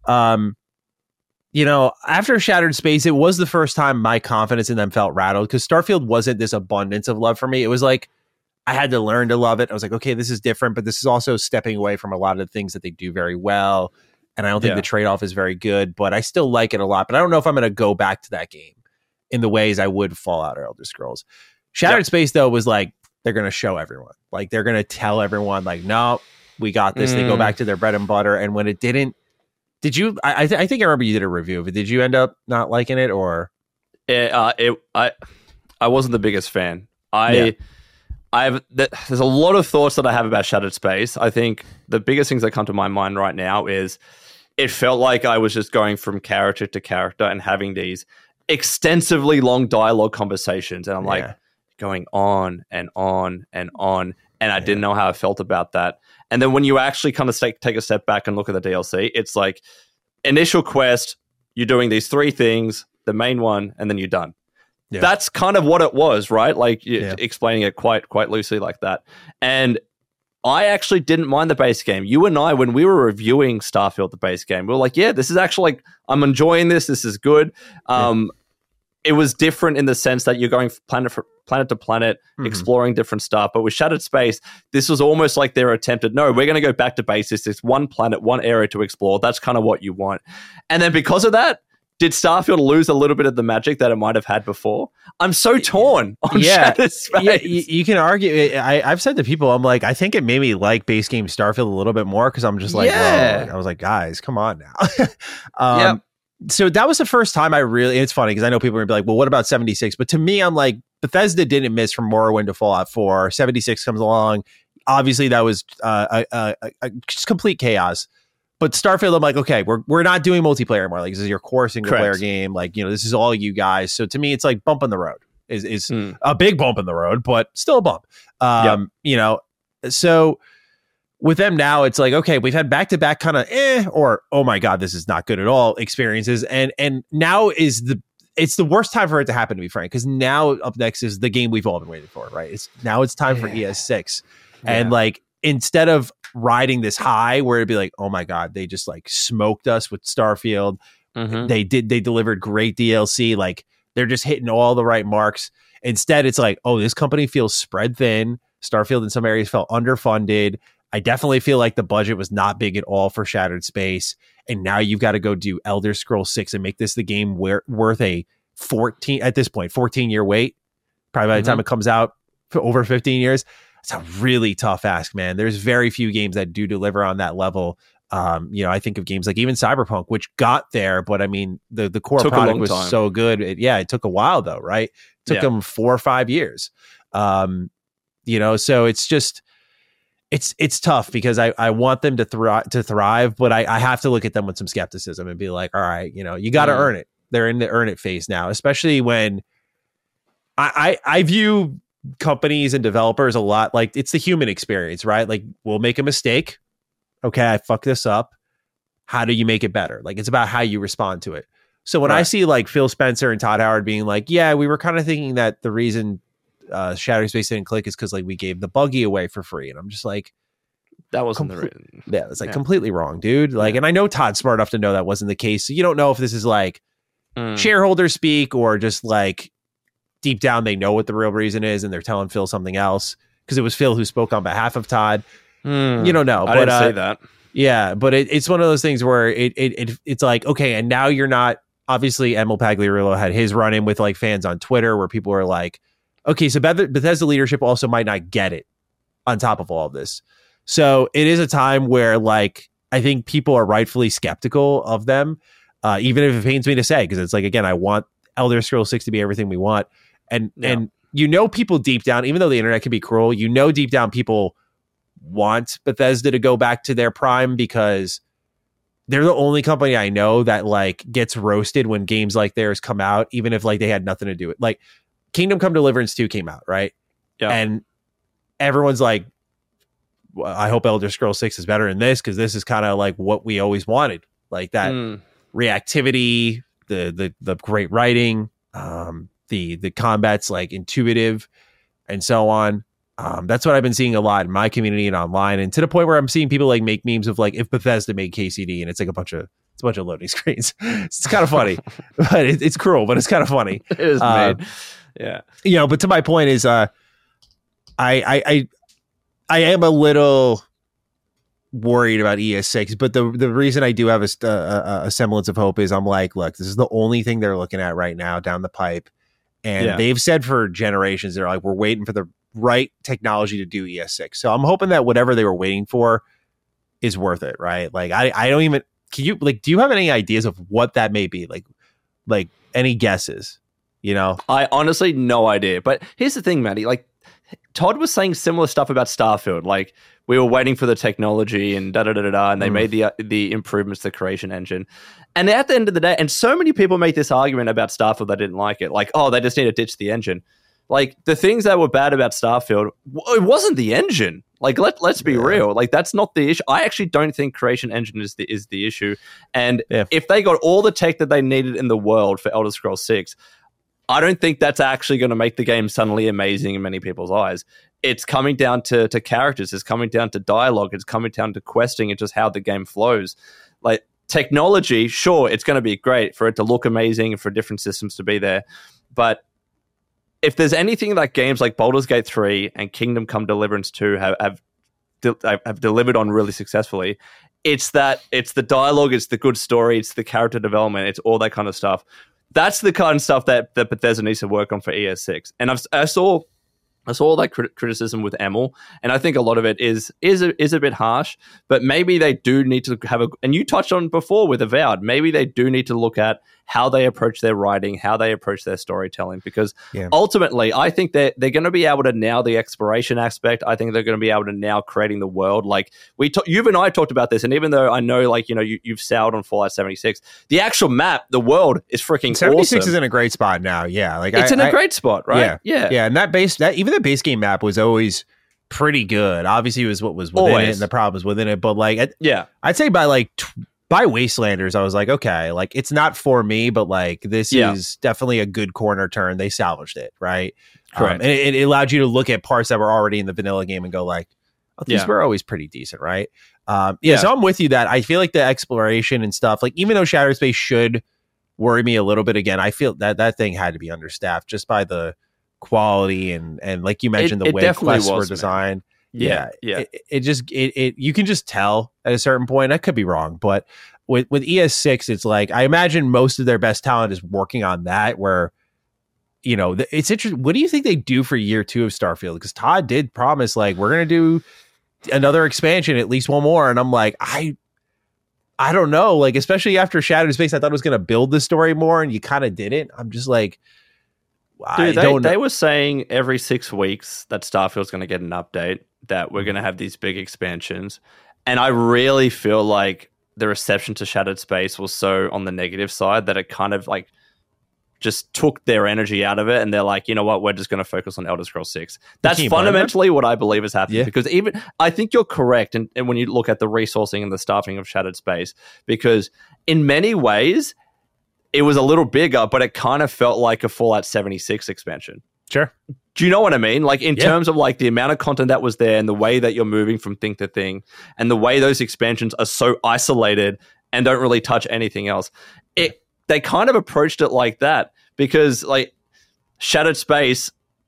B: After Shattered Space, it was the first time my confidence in them felt rattled because Starfield wasn't this abundance of love for me. It was like I had to learn to love it. I was like, okay, this is different, but this is also stepping away from a lot of the things that they do very well. And I don't think the trade-off is very good, but I still like it a lot. But I don't know if I'm going to go back to that game in the ways I would Fallout or Elder Scrolls. Shattered Space, though, was like, they're going to show everyone. Like, they're going to tell everyone, like, no, we got this. They go back to their bread and butter. And when it didn't, did you? I think I remember you did a review of it. Did you end up not liking it, or?
A: I wasn't the biggest fan. There's a lot of thoughts that I have about Shattered Space. I think the biggest things that come to my mind right now is it felt like I was just going from character to character and having these extensively long dialogue conversations, and I'm like going on and on and on, and I didn't know how I felt about that. And then when you actually kind of take a step back and look at the DLC, it's like initial quest, you're doing these 3 things, the main one, and then you're done. Yeah. That's kind of what it was, right? Like explaining it quite loosely like that. And I actually didn't mind the base game. You and I, when we were reviewing Starfield, the base game, we were like, yeah, this is actually like, I'm enjoying this. This is good. It was different in the sense that you're going planet to planet, exploring different stuff. But with Shattered Space, this was almost like their attempt at, no, we're going to go back to basics. It's one planet, one area to explore. That's kind of what you want. And then because of that, did Starfield lose a little bit of the magic that it might have had before? I'm so torn on Shattered Space.
B: Yeah, you can argue. I've said to people, I'm like, I think it made me like base game Starfield a little bit more because I'm just like, whoa. I was like, guys, come on now. So that was the first time it's funny because I know people are gonna be like, well, what about 76? But to me, I'm like, Bethesda didn't miss from Morrowind to Fallout 4. 76 comes along. Obviously, that was just complete chaos. But Starfield, I'm like, okay, we're not doing multiplayer anymore. Like, this is your core single player game. Like, this is all you guys. So to me, it's like bump in the road is a big bump in the road, but still a bump. So with them now, it's like, okay, we've had back-to-back kind of or, oh my God, this is not good at all experiences. And now it's the worst time for it to happen, to be frank, because now up next is the game we've all been waiting for, right? It's time for ES6. And like, instead of riding this high where it'd be like, oh my God, they just like smoked us with Starfield. They delivered great DLC. Like, they're just hitting all the right marks. Instead, it's like, oh, this company feels spread thin. Starfield in some areas felt underfunded. I definitely feel like the budget was not big at all for Shattered Space. And now you've got to go do Elder Scrolls 6 and make this the game worth a 14-year wait. Probably by the time it comes out for over 15 years. It's a really tough ask, man. There's very few games that do deliver on that level. I think of games like even Cyberpunk, which got there, but I mean, the core product was so good. It took a while though, right? It took them 4 or 5 years. So it's just, it's tough because I want them to thrive, but I have to look at them with some skepticism and be like, all right, you got to earn it. They're in the earn it phase now, especially when I view companies and developers a lot like it's the human experience, right? Like, we'll make a mistake. Okay, I fucked this up. How do you make it better? Like, it's about how you respond to it. So when I see like Phil Spencer and Todd Howard being like, yeah, we were kind of thinking that the reason Shattered Space didn't click is because like we gave the buggy away for free, and I'm just like,
A: that wasn't the reason.
B: Yeah, it's like completely wrong, dude. Like, and I know Todd's smart enough to know that wasn't the case. So you don't know if this is like shareholder speak or just like deep down they know what the real reason is and they're telling Phil something else, because it was Phil who spoke on behalf of Todd. You don't know.
A: I didn't see that.
B: Yeah, but it's one of those things where it's like, okay, and now you're not, obviously Emil Pagliarulo had his run in with like fans on Twitter where people are like, okay, so Bethesda leadership also might not get it on top of all of this. So it is a time where like, I think people are rightfully skeptical of them, even if it pains me to say, because it's like, again, I want Elder Scrolls 6 to be everything we want. And people deep down, even though the internet can be cruel, deep down people want Bethesda to go back to their prime because they're the only company I know that like gets roasted when games like theirs come out, even if like they had nothing to do with it. Like Kingdom Come Deliverance 2 came out, right?
A: Yeah.
B: And everyone's like, well, I hope Elder Scrolls 6 is better than this because this is kind of like what we always wanted. Like that reactivity, the great writing, the combat's like intuitive and so on. That's what I've been seeing a lot in my community and online, and to the point where I'm seeing people like make memes of like if Bethesda made KCD, and it's like a bunch of loading screens. It's kind of funny, but it's cruel, but it's kind of funny.
A: It is made. Yeah.
B: But to my point is, I am a little worried about ES6, but the reason I do have a semblance of hope is I'm like, look, this is the only thing they're looking at right now down the pipe, and they've said for generations they're like, we're waiting for the right technology to do ES6. So I'm hoping that whatever they were waiting for is worth it, right? Like I don't even, can you like, do you have any ideas of what that may be? Like any guesses,
A: I honestly no idea, but here's the thing, Matty, like Todd was saying similar stuff about Starfield. Like we were waiting for the technology and and they made the improvements to the creation engine. And at the end of the day, and so many people make this argument about Starfield, they didn't like it. Like, oh, they just need to ditch the engine. Like the things that were bad about Starfield, it wasn't the engine. Like let's be real. Like that's not the issue. I actually don't think creation engine is the issue. And if they got all the tech that they needed in the world for Elder Scrolls 6, I don't think that's actually going to make the game suddenly amazing in many people's eyes. It's coming down to characters. It's coming down to dialogue. It's coming down to questing and just how the game flows. Like technology, sure, it's going to be great for it to look amazing and for different systems to be there. But if there's anything that games like Baldur's Gate 3 and Kingdom Come Deliverance 2 have delivered on really successfully, it's the dialogue, it's the good story, it's the character development, it's all that kind of stuff. That's the kind of stuff that Bethesda needs to work on for ES6. And I saw all that criticism with Emil, and I think a lot of it is a bit harsh, but maybe they do need to have and you touched on before with Avowed, maybe they do need to look at how they approach their writing, how they approach their storytelling, because ultimately I think they're going to be able to nail the exploration aspect. I think they're going to be able to nail creating the world. Like you and I talked about this, and even though I know like, you've soured on Fallout 76, the actual map, the world is freaking
B: 76
A: awesome.
B: is in a great spot now. Yeah. Like
A: it's in a great spot, right?
B: Yeah. And even the base game map was always pretty good. Obviously it was what was within it and the problems within it, but like I'd say by Wastelanders I was like, okay, like it's not for me, but like this is definitely a good corner turn. They salvaged it, right?
A: Correct.
B: And it allowed you to look at parts that were already in the vanilla game and go like, oh, these were always pretty decent, right? So I'm with you that I feel like the exploration and stuff, like even though Shattered Space should worry me a little bit again, I feel that thing had to be understaffed just by the quality and like you mentioned, the way quests were designed. It just you can just tell at a certain point. I could be wrong, but with ES6, it's like I imagine most of their best talent is working on that. Where it's interesting. What do you think they do for year 2 of Starfield? Because Todd did promise like we're gonna do another expansion, at least one more, and I'm like I don't know. Like especially after Shattered Space, I thought it was gonna build the story more, and you kind of didn't. I'm just like.
A: Dude, they were saying every 6 weeks that Starfield's going to get an update, that we're going to have these big expansions. And I really feel like the reception to Shattered Space was so on the negative side that it kind of like just took their energy out of it. And they're like, you know what, we're just going to focus on Elder Scrolls 6. That's fundamentally what I believe is happening. Because even I think you're correct. And when you look at the resourcing and the staffing of Shattered Space, because in many ways, it was a little bigger, but it kind of felt like a Fallout 76 expansion.
B: Sure.
A: Do you know what I mean? Like in terms of like the amount of content that was there and the way that you're moving from thing to thing and the way those expansions are so isolated and don't really touch anything else. They kind of approached it like that because like Shattered Space,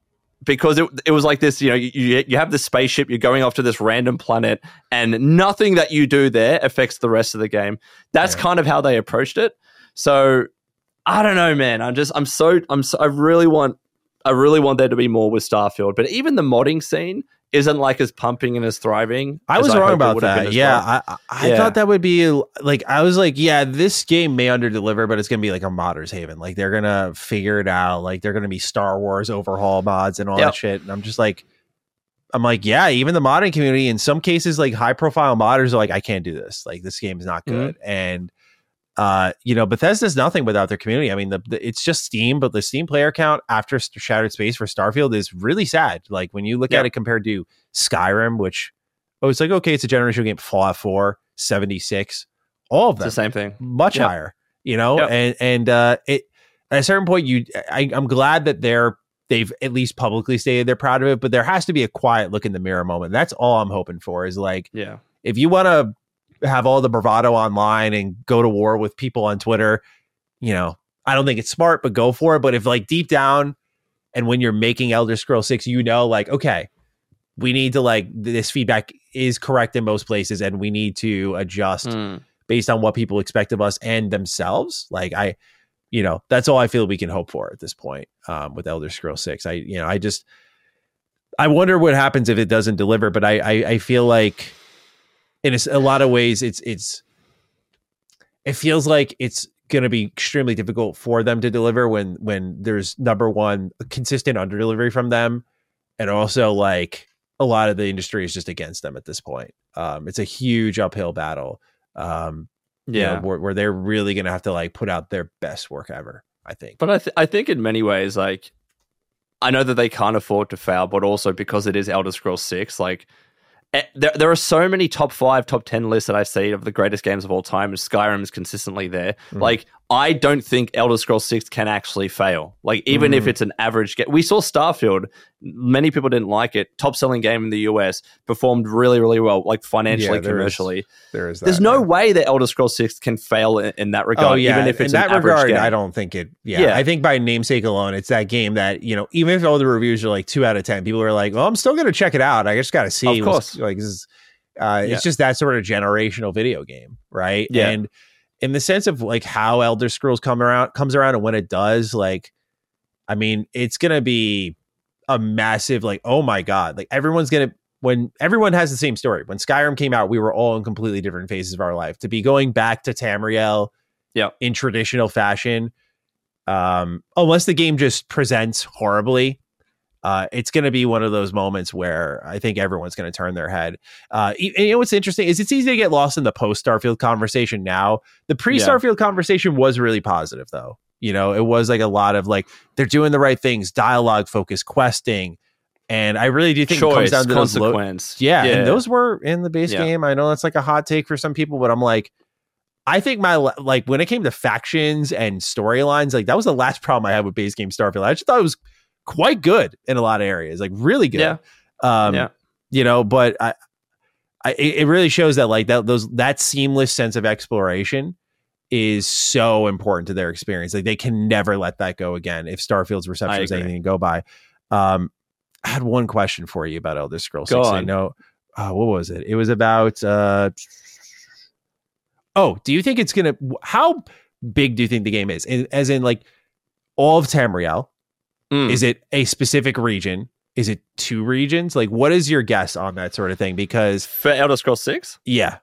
A: because it was like this, you have this spaceship, you're going off to this random planet, and nothing that you do there affects the rest of the game. That's kind of how they approached it. So I don't know, man. I really want there to be more with Starfield, but even the modding scene isn't like as pumping and as thriving.
B: I was wrong about that. Yeah. I thought that would be like, I was like, yeah, this game may underdeliver, but it's going to be like a modder's haven. Like they're going to figure it out. Like they're going to be Star Wars overhaul mods and all that shit. And I'm like, yeah, even the modding community, in some cases, like high profile modders are like, I can't do this. Like this game is not good. And, Bethesda's nothing without their community. I mean, it's just Steam, but the Steam player count after Shattered Space for Starfield is really sad. Like when you look at it compared to Skyrim, which it's like, okay, it's a generational game. Fallout 4, 76, all of them,
A: it's the same thing,
B: much higher. And at a certain point, I'm glad that they've at least publicly stated they're proud of it, but there has to be a quiet look in the mirror moment. That's all I'm hoping for. Is like, if you want to have all the bravado online and go to war with people on Twitter, I don't think it's smart, but go for it. But if like deep down and when you're making Elder Scrolls 6, like, okay, we need to like, this feedback is correct in most places and we need to adjust based on what people expect of us and themselves. Like that's all I feel we can hope for at this point with Elder Scrolls 6. I wonder what happens if it doesn't deliver, but I feel like, in a lot of ways, it feels like it's going to be extremely difficult for them to deliver when there's, number one, a consistent underdelivery from them, and also like a lot of the industry is just against them at this point. It's a huge uphill battle. Where they're really going to have to like put out their best work ever, I think.
A: But I think in many ways, like, I know that they can't afford to fail, but also because it is Elder Scrolls 6, like, there are so many top 5, top 10 lists that I see of the greatest games of all time, and Skyrim is consistently there. Like, I don't think Elder Scrolls 6 can actually fail. Like, even if it's an average game. We saw Starfield. Many people didn't like it. Top-selling game in the US. Performed really, really well, like financially, commercially. There's no way that Elder Scrolls 6 can fail in that regard, even if it's in that regard. Game.
B: I don't think it. I think by namesake alone, it's that game that, even if all the reviews are like 2 out of 10, people are like, well, I'm still going to check it out. I just got to see.
A: Of course.
B: It's just that sort of generational video game, right?
A: Yeah.
B: And in the sense of like how Elder Scrolls comes around and when it does, like, I mean, it's going to be a massive, like, oh my God, like when everyone has the same story. When Skyrim came out, we were all in completely different phases of our life. To be going back to Tamriel in traditional fashion, unless the game just presents horribly, it's going to be one of those moments where I think everyone's going to turn their head. And what's interesting is it's easy to get lost in the post-Starfield conversation now. The pre-Starfield conversation was really positive, though. It was like a lot of like, they're doing the right things, dialogue focused, questing. And I really do think it comes down to
A: consequence.
B: And those were in the base game. I know that's like a hot take for some people, but I'm like, I think when it came to factions and storylines, like that was the last problem I had with base game Starfield. I just thought it was quite good in a lot of areas, like really good. But it really shows that like that seamless sense of exploration is so important to their experience. Like they can never let that go again. If Starfield's reception is anything to go by. I had one question for you about Elder Scrolls 6. I know, what was it? It was about, do you think it's going to, how big do you think the game is? As in like all of Tamriel? Is it a specific region? Is it 2 regions? Like, what is your guess on that sort of thing? Because
A: for Elder Scrolls 6?
B: Yeah.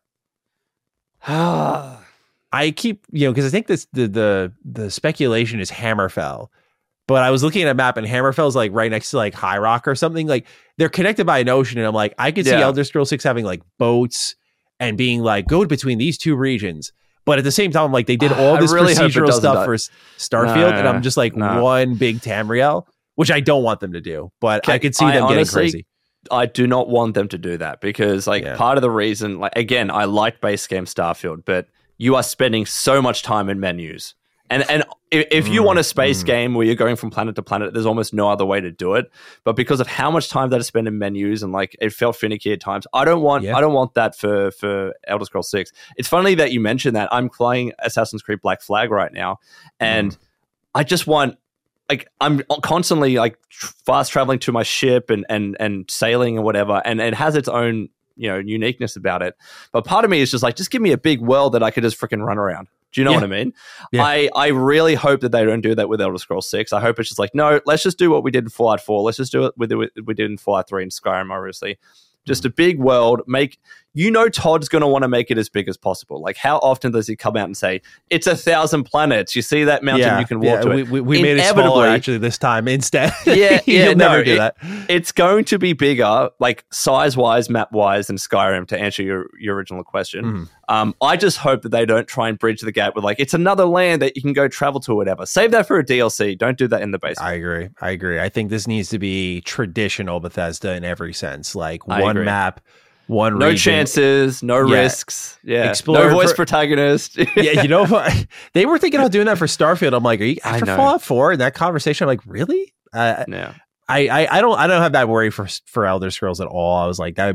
B: I keep, because I think this the speculation is Hammerfell. But I was looking at a map and Hammerfell's like right next to like High Rock or something. Like they're connected by an ocean. And I'm like, I could see Elder Scrolls 6 having like boats and being like, go between these 2 regions. But at the same time, like they did all this procedural stuff for Starfield, and I'm just like one big Tamriel, which I don't want them to do. But I could see them getting crazy.
A: I do not want them to do that because, like, part of the reason, like, again, I like base game Starfield, but you are spending so much time in menus. And if you want a space game where you're going from planet to planet, there's almost no other way to do it. But because of how much time that I spend in menus and like it felt finicky at times, I don't want that for Elder Scrolls 6. It's funny that you mentioned that. I'm playing Assassin's Creed Black Flag right now, and I just want like I'm constantly like fast traveling to my ship and sailing and whatever, and it has its own, you know, uniqueness about it. But part of me is just like, just give me a big world that I could just freaking run around. Do you know what I mean? Yeah. I really hope that they don't do that with Elder Scrolls 6. I hope it's just like, no, let's just do what we did in Fallout 4. Let's just do it with what we did in Fallout 3 and Skyrim, obviously. Just a big world. Todd's going to want to make it as big as possible. Like, how often does he come out and say, it's 1,000 planets? You see that mountain, you can walk to it.
B: We made it smaller, actually, this time instead.
A: You'll
B: never do that.
A: It's going to be bigger, like size-wise, map-wise, than Skyrim, to answer your original question. I just hope that they don't try and bridge the gap with, like, it's another land that you can go travel to or whatever. Save that for a DLC. Don't do that in the base.
B: I agree. I think this needs to be traditional Bethesda in every sense. Like, one map, one
A: no
B: region.
A: Chances, no risks. Yeah.
B: Explore
A: no voice protagonist.
B: Yeah, you know what? They were thinking about doing that for Starfield. I'm like, are you after Fallout 4 in that conversation? I'm like, really?
A: No.
B: I don't have that worry for Elder Scrolls at all. I was like, that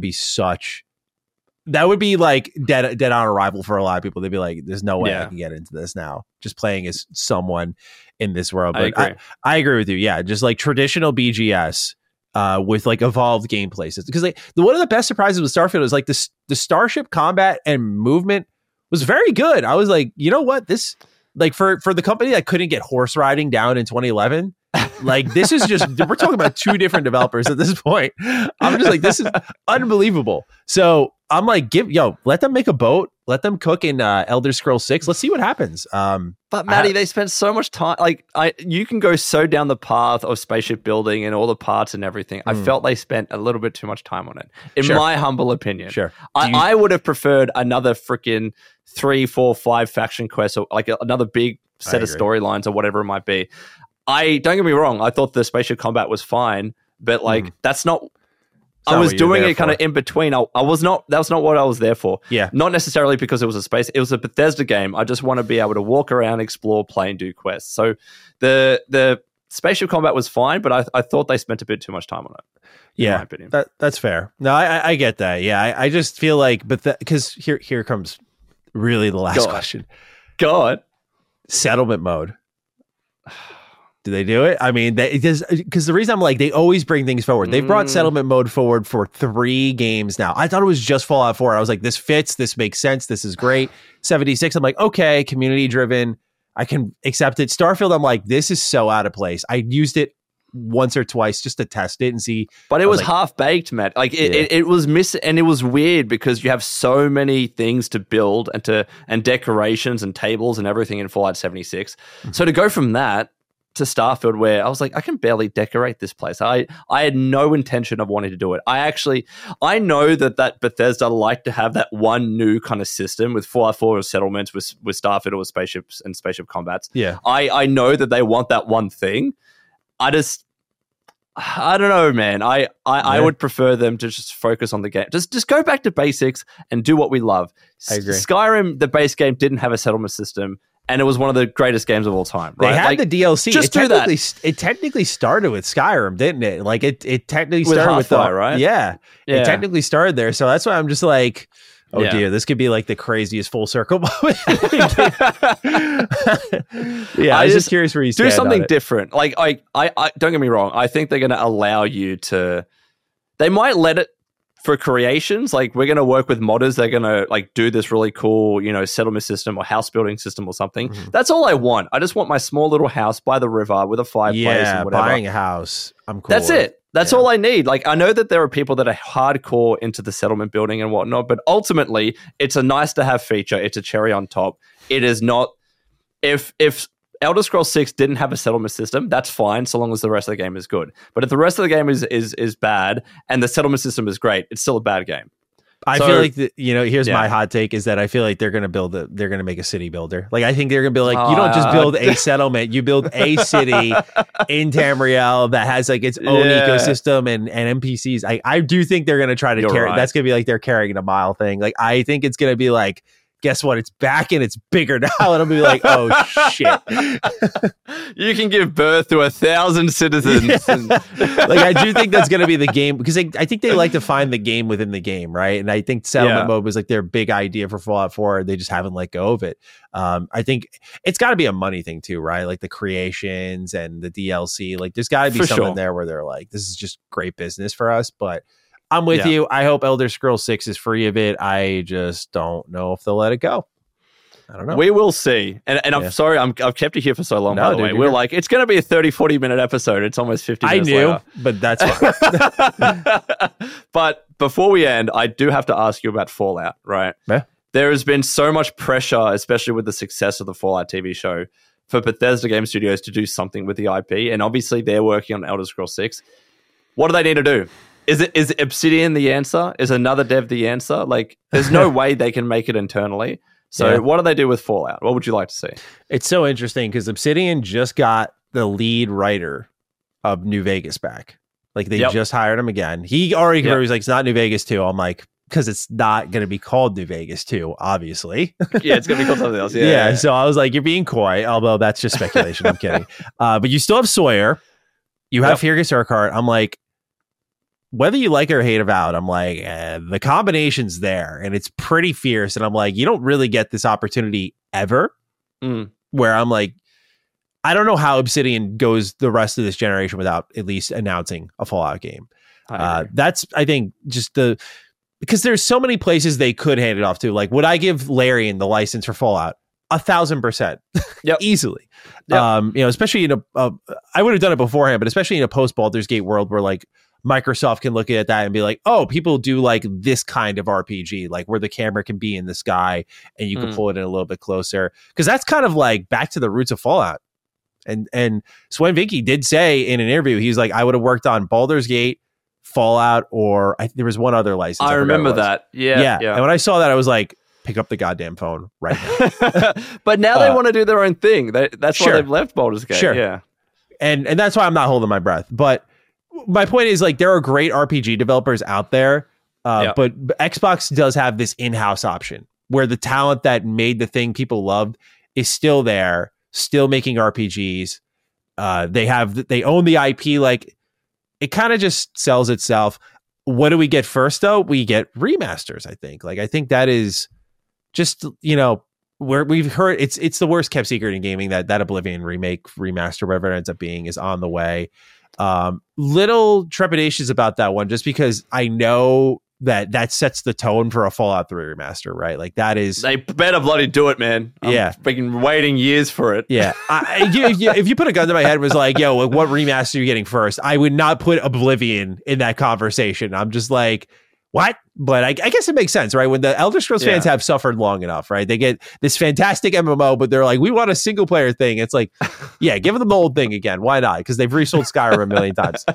B: would be like dead on arrival for a lot of people. They'd be like, there's no way I can get into this now. Just playing as someone in this world. But I agree with you. Yeah, just like traditional BGS. With like evolved gameplay systems, because like one of the best surprises with Starfield was like the starship combat and movement was very good. I was like, you know what, this like for the company that couldn't get horse riding down in 2011, like this is just we're talking about two different developers at this point. I'm just like, this is unbelievable. So I'm like, let them make a boat, let them cook in Elder Scrolls 6. Let's see what happens.
A: But Maddie, they spent so much time. Like, you can go so down the path of spaceship building and all the parts and everything. I felt they spent a little bit too much time on it, in my humble opinion.
B: Sure,
A: I would have preferred another freaking 3, 4, 5 faction quests, or like another big set of storylines or whatever it might be. Don't get me wrong. I thought the spaceship combat was fine, but like that's not. I was doing it kind of in between. That was not what I was there for.
B: Yeah.
A: Not necessarily because it was it was a Bethesda game. I just want to be able to walk around, explore, play, and do quests. So the spaceship combat was fine, but I thought they spent a bit too much time on it.
B: Yeah. In my opinion. That's fair. No, I get that. Yeah. I just feel like, because here comes really the last question.
A: God.
B: Settlement mode. Do they do it? I mean, because the reason I'm like, they always bring things forward. They've brought settlement mode forward for 3 games now. I thought it was just Fallout 4. I was like, this fits. This makes sense. This is great. 76, I'm like, okay, community driven. I can accept it. Starfield, I'm like, this is so out of place. I used it once or twice just to test it and see.
A: But it was like, half baked, Matt. Like it was and it was weird because you have so many things to build and decorations and tables and everything in Fallout 76. So to go from that to Starfield, where I was like, I can barely decorate this place. I had no intention of wanting to do it. I know that Bethesda like to have that one new kind of system with Fallout 4 settlements, with Starfield or with spaceships and spaceship combats.
B: Yeah.
A: I know that they want that one thing. I don't know, man. I would prefer them to just focus on the game. Just go back to basics and do what we love.
B: I agree.
A: Skyrim, the base game, didn't have a settlement system, and it was one of the greatest games of all time. Right?
B: They had the DLC.
A: Just do that.
B: It technically started with Skyrim, didn't it? Like it technically started with
A: Half-Life, right?
B: Yeah. It technically started there. So that's why I'm just like, oh dear, this could be like the craziest full circle moment. Yeah, I was just curious where you stand.
A: Do something different. Like I don't get me wrong. I think they're going to allow you to. They might let it for creations. Like, we're going to work with modders. They're going to like do this really cool, settlement system or house building system or something. That's all I want. I just want my small little house by the river with a fireplace and whatever.
B: Buying a house. I'm cool.
A: That's it. That's all I need. Like, I know that there are people that are hardcore into the settlement building and whatnot, but ultimately, it's a nice to have feature. It's a cherry on top. It is not. If Elder Scrolls 6 didn't have a settlement system, that's fine, so long as the rest of the game is good. But if the rest of the game is bad and the settlement system is great, it's still a bad game.
B: I feel like here's my hot take is that I feel like they're going to make a city builder. Like, I think they're going to be like, you don't just build a settlement, you build a city in Tamriel that has like its own ecosystem and NPCs. I do think they're going to try to carry. Right. That's going to be like they're carrying a mile thing. Like, I think it's going to be like guess what? It's back and it's bigger now. And I'll be like, oh shit.
A: You can give birth to 1,000 citizens.
B: Like, I do think that's going to be the game, because I think they like to find the game within the game, right? And I think settlement mode was like their big idea for Fallout 4. They just haven't let go of it. I think it's got to be a money thing too, right? Like the creations and the DLC. Like there's got to be something there where they're like, this is just great business for us. But I'm with you. I hope Elder Scrolls 6 is free of it. I just don't know if they'll let it go. I don't know.
A: We will see. And I'm sorry, I've kept you here for so long, by the way. We're like, it's going to be a 30, 40-minute episode. It's almost 50 minutes later.
B: But that's fine.
A: But before we end, I do have to ask you about Fallout, right?
B: Yeah.
A: There has been so much pressure, especially with the success of the Fallout TV show, for Bethesda Game Studios to do something with the IP. And obviously, they're working on Elder Scrolls 6. What do they need to do? Is Obsidian the answer? Is another dev the answer? Like, there's no way they can make it internally. So what do they do with Fallout? What would you like to see?
B: It's so interesting because Obsidian just got the lead writer of New Vegas back. Like, they just hired him again. He already confirmed, he's like, it's not New Vegas 2. I'm like, because it's not going to be called New Vegas 2, obviously.
A: Yeah, it's going to be called something else.
B: Yeah. So I was like, you're being coy, although that's just speculation. I'm kidding. But you still have Sawyer. You have Fergus Urquhart. I'm like, whether you like or hate Avowed, I'm like, the combination's there and it's pretty fierce. And I'm like, you don't really get this opportunity ever. Where I'm like, I don't know how Obsidian goes the rest of this generation without at least announcing a Fallout game. That's, I think, just because there's so many places they could hand it off to. Like, would I give Larian the license for Fallout? 1,000%. Easily. Especially in I would have done it beforehand, but especially in a post Baldur's Gate world where like Microsoft can look at that and be like, oh, people do like this kind of RPG, like where the camera can be in the sky and you can pull it in a little bit closer. Because that's kind of like back to the roots of Fallout. And Swen Vicky did say in an interview, he's like, I would have worked on Baldur's Gate, Fallout, or there was one other license.
A: I remember that. Yeah.
B: And when I saw that, I was like, pick up the goddamn phone right now.
A: But now they want to do their own thing. That's why they've left Baldur's Gate.
B: Sure.
A: Yeah.
B: And that's why I'm not holding my breath. But my point is, like, there are great RPG developers out there, but Xbox does have this in-house option where the talent that made the thing people loved is still there, still making RPGs. They own the IP. Like, it kind of just sells itself. What do we get first, though? We get remasters, I think. Like, I think that is just, where we've heard it's the worst kept secret in gaming that Oblivion remake, remaster, whatever it ends up being, is on the way. Little trepidations about that one, just because I know that sets the tone for a Fallout 3 remaster, right? Like, that is,
A: they better bloody do it, man. I've been waiting years for it.
B: Yeah. If you put a gun to my head and was like, yo, what remaster are you getting first? I would not put Oblivion in that conversation. I'm just like, what? But I guess it makes sense, right? When the Elder Scrolls fans have suffered long enough, right? They get this fantastic MMO, but they're like, we want a single player thing. It's like, yeah, give them the old thing again. Why not? Because they've resold Skyrim a million times.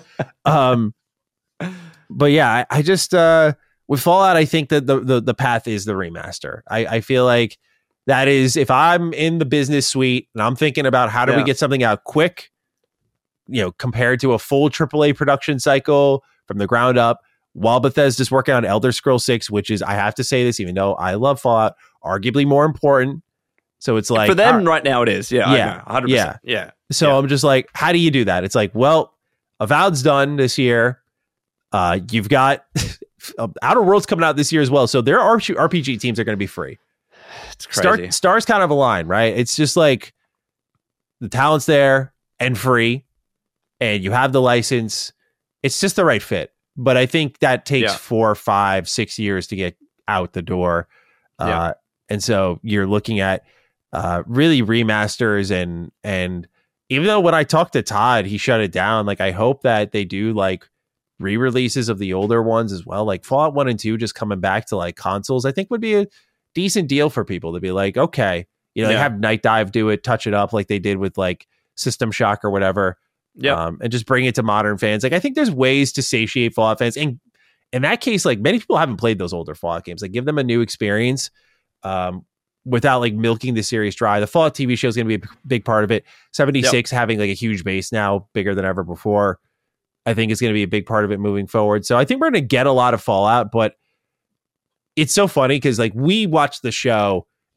B: But yeah, I just with Fallout, I think that the path is the remaster. I feel like that is, if I'm in the business suite and I'm thinking about how do we get something out quick, compared to a full AAA production cycle from the ground up, while Bethesda's working on Elder Scrolls 6, which is, I have to say this, even though I love Fallout, arguably more important. So it's like,
A: for them right now it is. Yeah. 100%. Yeah.
B: So I'm just like, how do you do that? It's like, well, Avowed's done this year. You've got Outer Worlds coming out this year as well. So their RPG teams are going to be free.
A: It's crazy.
B: Stars kind of align, right? It's just like the talent's there and free, and you have the license. It's just the right fit. But I think that takes 4, 5, 6 years to get out the door. And so you're looking at really remasters and even though when I talked to Todd, he shut it down. Like, I hope that they do like re-releases of the older ones as well. Like Fallout 1 and 2 just coming back to like consoles, I think would be a decent deal for people to be like, okay, have Night Dive do it, touch it up like they did with like System Shock or whatever. And just bring it to modern fans. Like, I think there's ways to satiate Fallout fans. And in that case, like, many people haven't played those older Fallout games. Like, give them a new experience without like milking the series dry. The Fallout TV show is going to be a big part of it. 76 having like a huge base now, bigger than ever before, I think is going to be a big part of it moving forward. So I think we're going to get a lot of Fallout, but it's so funny because like we watched the show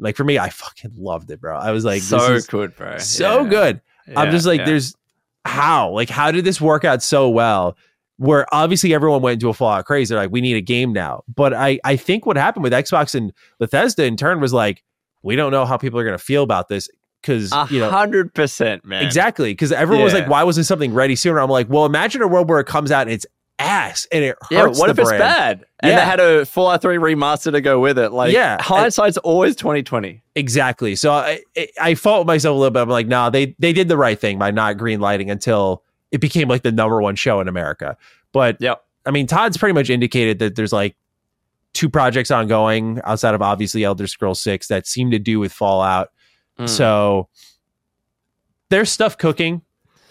B: Like for me, I fucking loved it, bro. I was like,
A: so
B: this is
A: good, bro.
B: so good. I'm just like, there's how did this work out so well? Where obviously everyone went into a Fallout craze. They're like, we need a game now. But I think what happened with Xbox and Bethesda in turn was like, we don't know how people are going to feel about this. Because
A: 100%, man.
B: Exactly. Because everyone was like, why wasn't something ready sooner? I'm like, well, imagine a world where it comes out and it's ass and it hurts.
A: What if
B: brand.
A: it's bad? And they had a Fallout 3 remaster to go with it. Like, hindsight's always 2020.
B: Exactly. So I fault myself a little bit. I'm like, nah, they did the right thing by not green lighting until it became like the number one show in America. But I mean, Todd's pretty much indicated that there's like 2 projects ongoing outside of obviously Elder Scrolls 6 that seem to do with Fallout. So there's stuff cooking.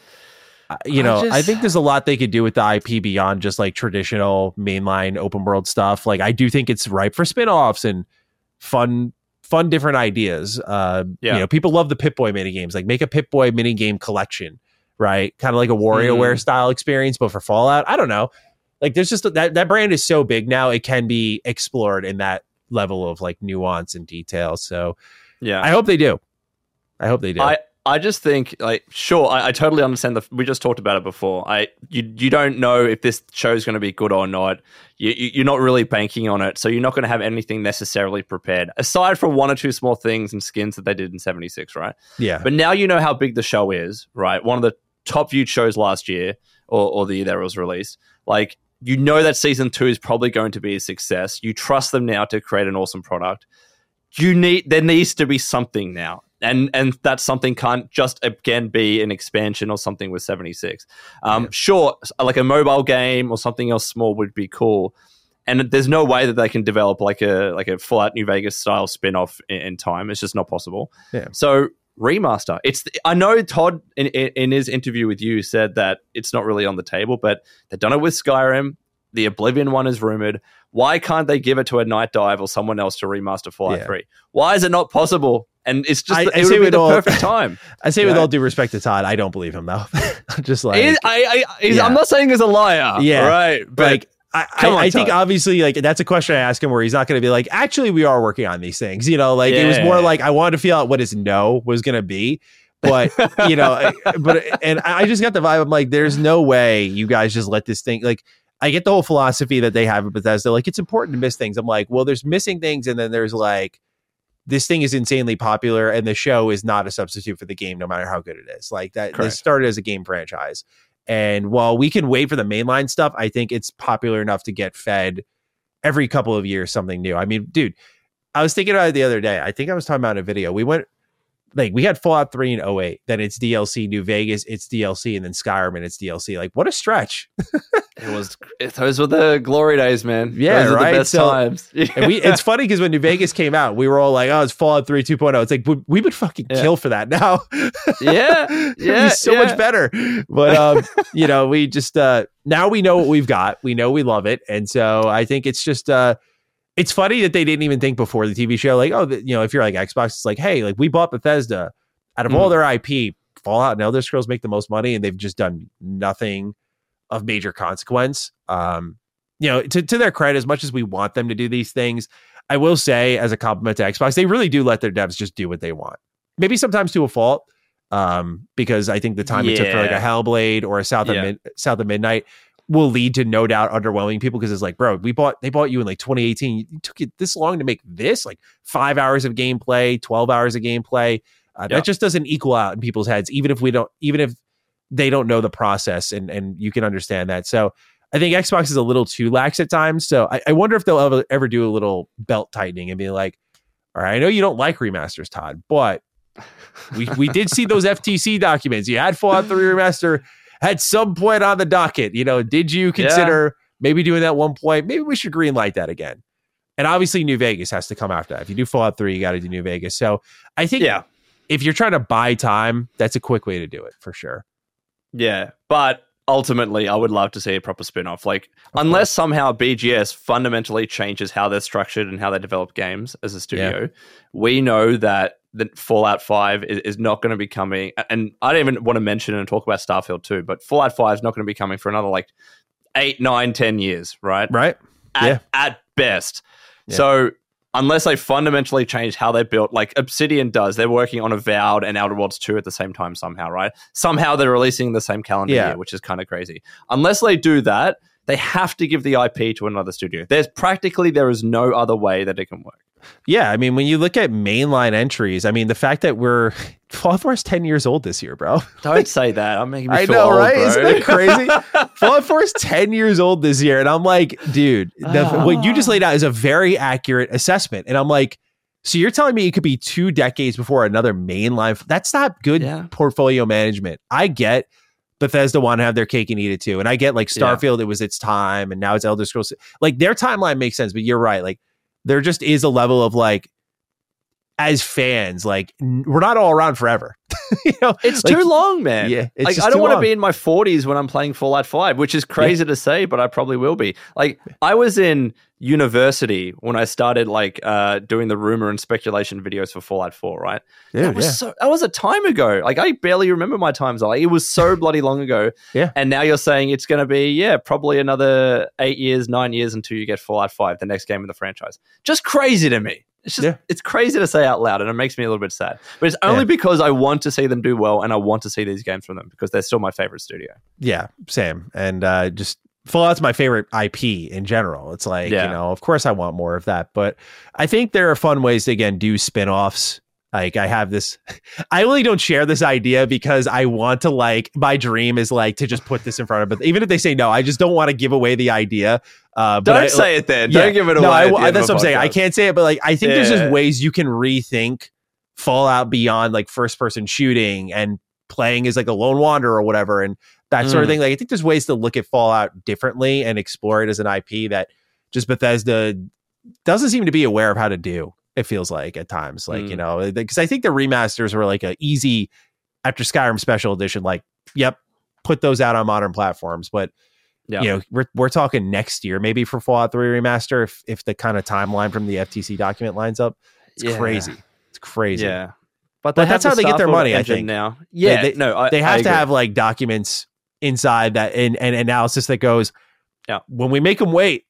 B: I think there's a lot they could do with the IP beyond just like traditional mainline open world stuff. Like I do think it's ripe for spin-offs and fun different ideas. People love the Pip-Boy minigames. Like make a Pip-Boy minigame collection, right? Kind of like a WarioWare style experience, but for Fallout. I don't know. Like there's just that brand is so big now, it can be explored in that level of like nuance and detail. So I hope they do. I
A: just think, like, sure, I totally understand. We just talked about it before. You don't know if this show is going to be good or not. You're not really banking on it, so you're not going to have anything necessarily prepared, aside from 1 or 2 small things and skins that they did in 76, right?
B: Yeah.
A: But now you know how big the show is, right? One of the top viewed shows last year, or the year that it was released. Like, you know that season 2 is probably going to be a success. You trust them now to create an awesome product. There needs to be something now. And that something can't just, again, be an expansion or something with 76. Sure, like a mobile game or something else small would be cool. And there's no way that they can develop like a Fallout New Vegas style spin-off in time. It's just not possible.
B: Yeah.
A: So remaster. I know Todd in his interview with you said that it's not really on the table, but they've done it with Skyrim. The Oblivion one is rumored. Why can't they give it to a Night Dive or someone else to remaster Fallout 3? Why is it not possible? And it's just it would be the perfect time.
B: I say with all due respect to Todd, I don't believe him though. I'm just like
A: I'm not saying he's a liar.
B: Yeah,
A: right. But
B: like I think obviously like that's a question I ask him where he's not going to be like, actually we are working on these things. It was more like I wanted to feel out what his no was going to be. But and I just got the vibe. I'm like, there's no way you guys just let this thing like. I get the whole philosophy that they have at Bethesda. Like, it's important to miss things. I'm like, well, there's missing things. And then there's like, this thing is insanely popular and the show is not a substitute for the game, no matter how good it is. Like that, this started as a game franchise. And while we can wait for the mainline stuff, I think it's popular enough to get fed every couple of years, something new. I mean, dude, I was thinking about it the other day. I think I was talking about a video. We had Fallout 3 in 08, then it's DLC, New Vegas, it's DLC, and then Skyrim and it's DLC. Like, what a stretch.
A: Those were the glory days, man.
B: Yeah,
A: those
B: right?
A: Are the best times.
B: And it's funny because when New Vegas came out, we were all like, oh, it's Fallout 3 2.0. It's like, we would fucking kill for that now. It'd be so much better. But, we just, now we know what we've got. We know we love it. And so I think it's just, it's funny that they didn't even think before the TV show, like, if you're like Xbox, it's like, hey, like we bought Bethesda. Out of all their IP, Fallout and Elder Scrolls make the most money, and they've just done nothing of major consequence. To their credit, as much as we want them to do these things, I will say, as a compliment to Xbox, they really do let their devs just do what they want. Maybe sometimes to a fault, because I think the time it took for like a Hellblade or a South of Midnight will lead to no doubt underwhelming people, because it's like, bro, they bought you in like 2018. You took it this long to make this, like 5 hours of gameplay, 12 hours of gameplay. That just doesn't equal out in people's heads, even if they don't know the process, and you can understand that. So I think Xbox is a little too lax at times. So I wonder if they'll ever do a little belt tightening and be like, all right, I know you don't like remasters, Todd, but we did see those FTC documents. You had Fallout 3 remaster at some point on the docket. Did you consider maybe doing that at one point? Maybe we should greenlight that again. And obviously New Vegas has to come after that. If you do Fallout 3, you got to do New Vegas. So I think if you're trying to buy time, that's a quick way to do it for sure.
A: Yeah, but ultimately, I would love to see a proper spin-off. Like, unless somehow BGS fundamentally changes how they're structured and how they develop games as a studio, we know that the Fallout 5 is not going to be coming. And I don't even want to mention and talk about Starfield 2, but Fallout 5 is not going to be coming for another like 8, 9, 10 years, right?
B: Right.
A: At best. Yeah. So unless they fundamentally change how they built, like Obsidian does. They're working on Avowed and Outer Worlds 2 at the same time somehow, right? Somehow they're releasing the same calendar year, which is kind of crazy. Unless they do that, they have to give the IP to another studio. There is no other way that it can work.
B: Yeah, I mean, when you look at mainline entries, I mean, the fact that Fallout 4 is 10 years old this year, bro.
A: Don't say that. I'm making me
B: I
A: feel
B: know,
A: old,
B: right?
A: bro.
B: Isn't that crazy? Fallout 4 is 10 years old this year. And I'm like, dude, what you just laid out is a very accurate assessment. And I'm like, so you're telling me it could be 2 decades before another mainline? That's not good portfolio management. I get Bethesda want to have their cake and eat it too. And I get like Starfield, it was its time, and now it's Elder Scrolls. Like their timeline makes sense, but you're right. Like there just is a level of like, as fans, like we're not all around forever. You know,
A: it's
B: like,
A: too long, man.
B: Yeah,
A: like I don't want to be in my 40s when I'm playing Fallout 5, which is crazy to say, but I probably will be. Like I was in university when I started like doing the rumor and speculation videos for Fallout 4, right?
B: Dude,
A: that was a time ago. Like I barely remember my times. Like it was so bloody long ago.
B: Yeah.
A: And now you're saying it's going to be probably another 8 years, 9 years until you get Fallout 5, the next game in the franchise. Just crazy to me. It's just it's crazy to say out loud, and it makes me a little bit sad. But it's only because I want to see them do well, and I want to see these games from them because they're still my favorite studio.
B: Yeah, same. And just Fallout's my favorite IP in general. It's like, you know, of course I want more of that, but I think there are fun ways to again do spin-offs. Like I have this, I really don't share this idea because I want to like, my dream is like to just put this in front of it. Even if they say no, I just don't want to give away the idea.
A: Don't say it then. Don't give it away.
B: No, that's what I'm saying. I can't say it, but like, I think there's just ways you can rethink Fallout beyond like first person shooting and playing as like a lone wanderer or whatever. And that sort of thing. Like, I think there's ways to look at Fallout differently and explore it as an IP that just Bethesda doesn't seem to be aware of how to do. It feels like at times, like, you know, because I think the remasters were like a easy after Skyrim special edition, like, put those out on modern platforms. But, you know, we're talking next year, maybe for Fallout 3 remaster, if the kind of timeline from the FTC document lines up. It's crazy. It's crazy.
A: Yeah. But
B: that's how they get their money, I think.
A: Now.
B: Yeah. They have to have like documents inside that and analysis that goes, when we make them wait,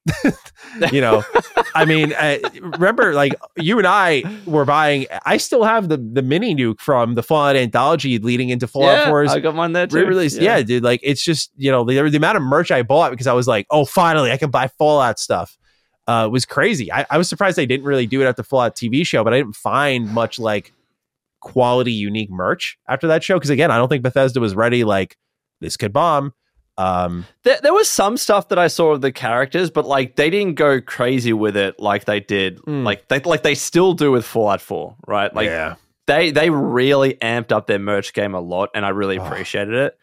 B: you know, I mean, remember, like you and I were buying, I still have the mini nuke from the Fallout anthology leading into Fallout 4's
A: I got mine there too.
B: Re-release. Yeah, dude, like it's just, you know, the amount of merch I bought because I was like, oh, finally I can buy Fallout stuff. Was crazy. I was surprised they didn't really do it at the Fallout TV show, but I didn't find much like quality, unique merch after that show. Because again, I don't think Bethesda was ready. Like this could bomb.
A: There was some stuff that I saw of the characters, but like they didn't go crazy with it like they did, like they still do with Fallout 4, right? Like they really amped up their merch game a lot, and I really appreciated it.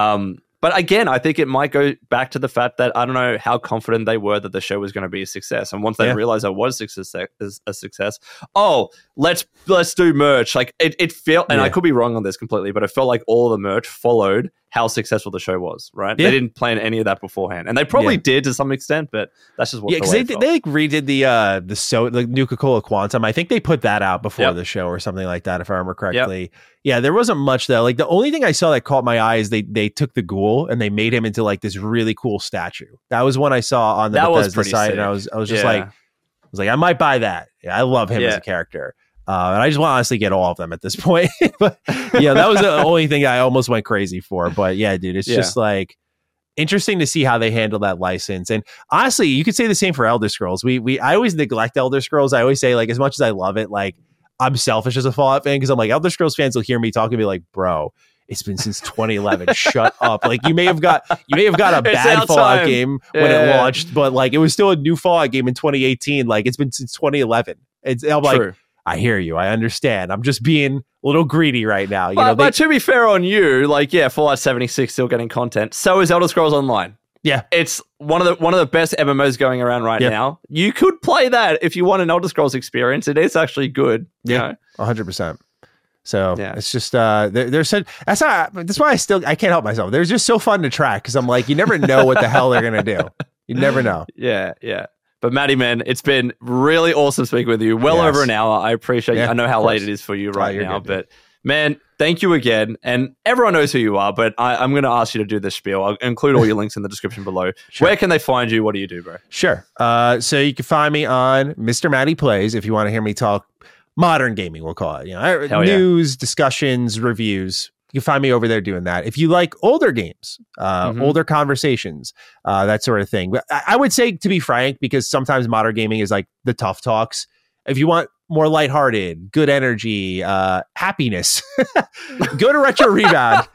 A: But again, I think it might go back to the fact that I don't know how confident they were that the show was going to be a success, and once they realized it was a success, oh, let's do merch. Like it felt, and I could be wrong on this completely, but it felt like all of the merch followed how successful the show was. Right? They didn't plan any of that beforehand, and they probably did to some extent, but that's just what. Yeah, because they
B: like redid the Nuka-Cola Quantum. I think they put that out before the show or something like that, if I remember correctly. Yeah, there wasn't much though. Like the only thing I saw that caught my eye is they took the ghoul and they made him into like this really cool statue. That was one I saw on the Bethesda site, and I was just like, I might buy that. Yeah, I love him as a character. And I just want to honestly get all of them at this point. But yeah, that was the only thing I almost went crazy for. But yeah, dude, it's just like interesting to see how they handle that license. And honestly, you could say the same for Elder Scrolls. I always neglect Elder Scrolls. I always say, like, as much as I love it, like I'm selfish as a Fallout fan because I'm like, Elder Scrolls fans will hear me talking and be like, bro, it's been since 2011. Shut up. Like you may have got a bad Fallout game when it launched, but like it was still a new Fallout game in 2018. Like it's been since 2011. I'm like, I hear you. I understand. I'm just being a little greedy right now.
A: But to be fair on you, like, Fallout 76 still getting content. So is Elder Scrolls Online. Yeah, it's one of the best MMOs going around right now. You could play that if you want an Elder Scrolls experience. It is actually good.
B: Yeah, 100%. So it's just there's so that's why I can't help myself. They're just so fun to track because I'm like, you never know what the hell they're gonna do. You never know.
A: Yeah. But Matty, man, it's been really awesome speaking with you. Well over an hour. I appreciate you. I know how late it is for you right now, but Man, thank you again. And everyone knows who you are, but I'm going to ask you to do this spiel. I'll include all your links in the description below. Sure. Where can they find you? What do you do, bro?
B: Sure. So you can find me on Mr. Matty Plays if you want to hear me talk modern gaming, we'll call it. News, discussions, reviews. You can find me over there doing that. If you like older games, older conversations, that sort of thing. But I would say, to be frank, because sometimes modern gaming is like the tough talks. If you want more lighthearted, good energy, happiness, go to Retro Rebound.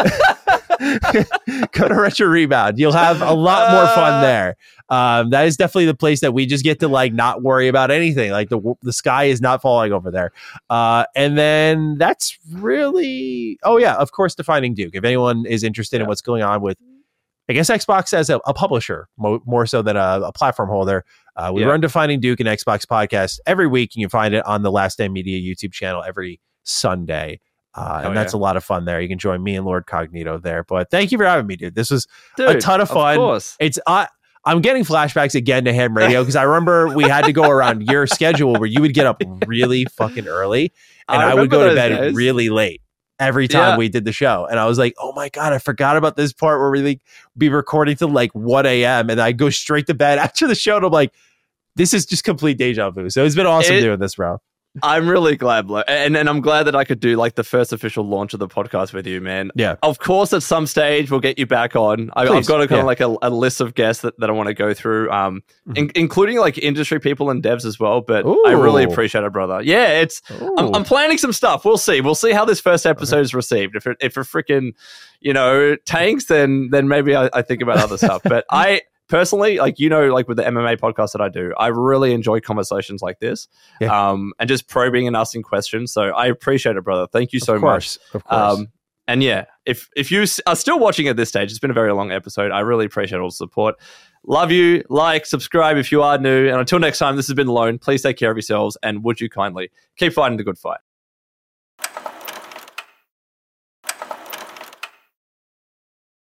B: Go to Retro Rebound. You'll have a lot more fun there. That is definitely the place that we just get to like not worry about anything. Like the sky is not falling over there. And then that's really, of course, Defining Duke. If anyone is interested in what's going on with, I guess, Xbox as a publisher, more so than a platform holder. We run Defining Duke and Xbox podcast every week. You can find it on the Last Stand Media YouTube channel every Sunday. And that's a lot of fun there. You can join me and Lord Cognito there. But thank you for having me, dude. This was a ton of fun. Of course. I'm getting flashbacks again to ham radio because I remember we had to go around your schedule where you would get up really fucking early and I would go to bed really late every time we did the show. And I was like, oh my God, I forgot about this part where we be recording till like 1 a.m. And I go straight to bed after the show. And I'm like, this is just complete deja vu. So it's been awesome doing this, bro.
A: I'm really glad, and I'm glad that I could do like the first official launch of the podcast with you, man.
B: Yeah.
A: Of course, at some stage we'll get you back on. I've got a kind of like a list of guests that I want to go through, including like industry people and devs as well. But I really appreciate it, brother. Yeah, I'm planning some stuff. We'll see. We'll see how this first episode is received. If it freaking tanks, then maybe I think about other stuff. But I. Personally, like with the MMA podcast that I do, I really enjoy conversations like this, and just probing and asking questions. So I appreciate it, brother. Thank you so much.
B: Of course.
A: And if you are still watching at this stage, it's been a very long episode. I really appreciate all the support. Love you. Like, subscribe if you are new. And until next time, this has been Lone. Please take care of yourselves, and would you kindly keep fighting the good fight.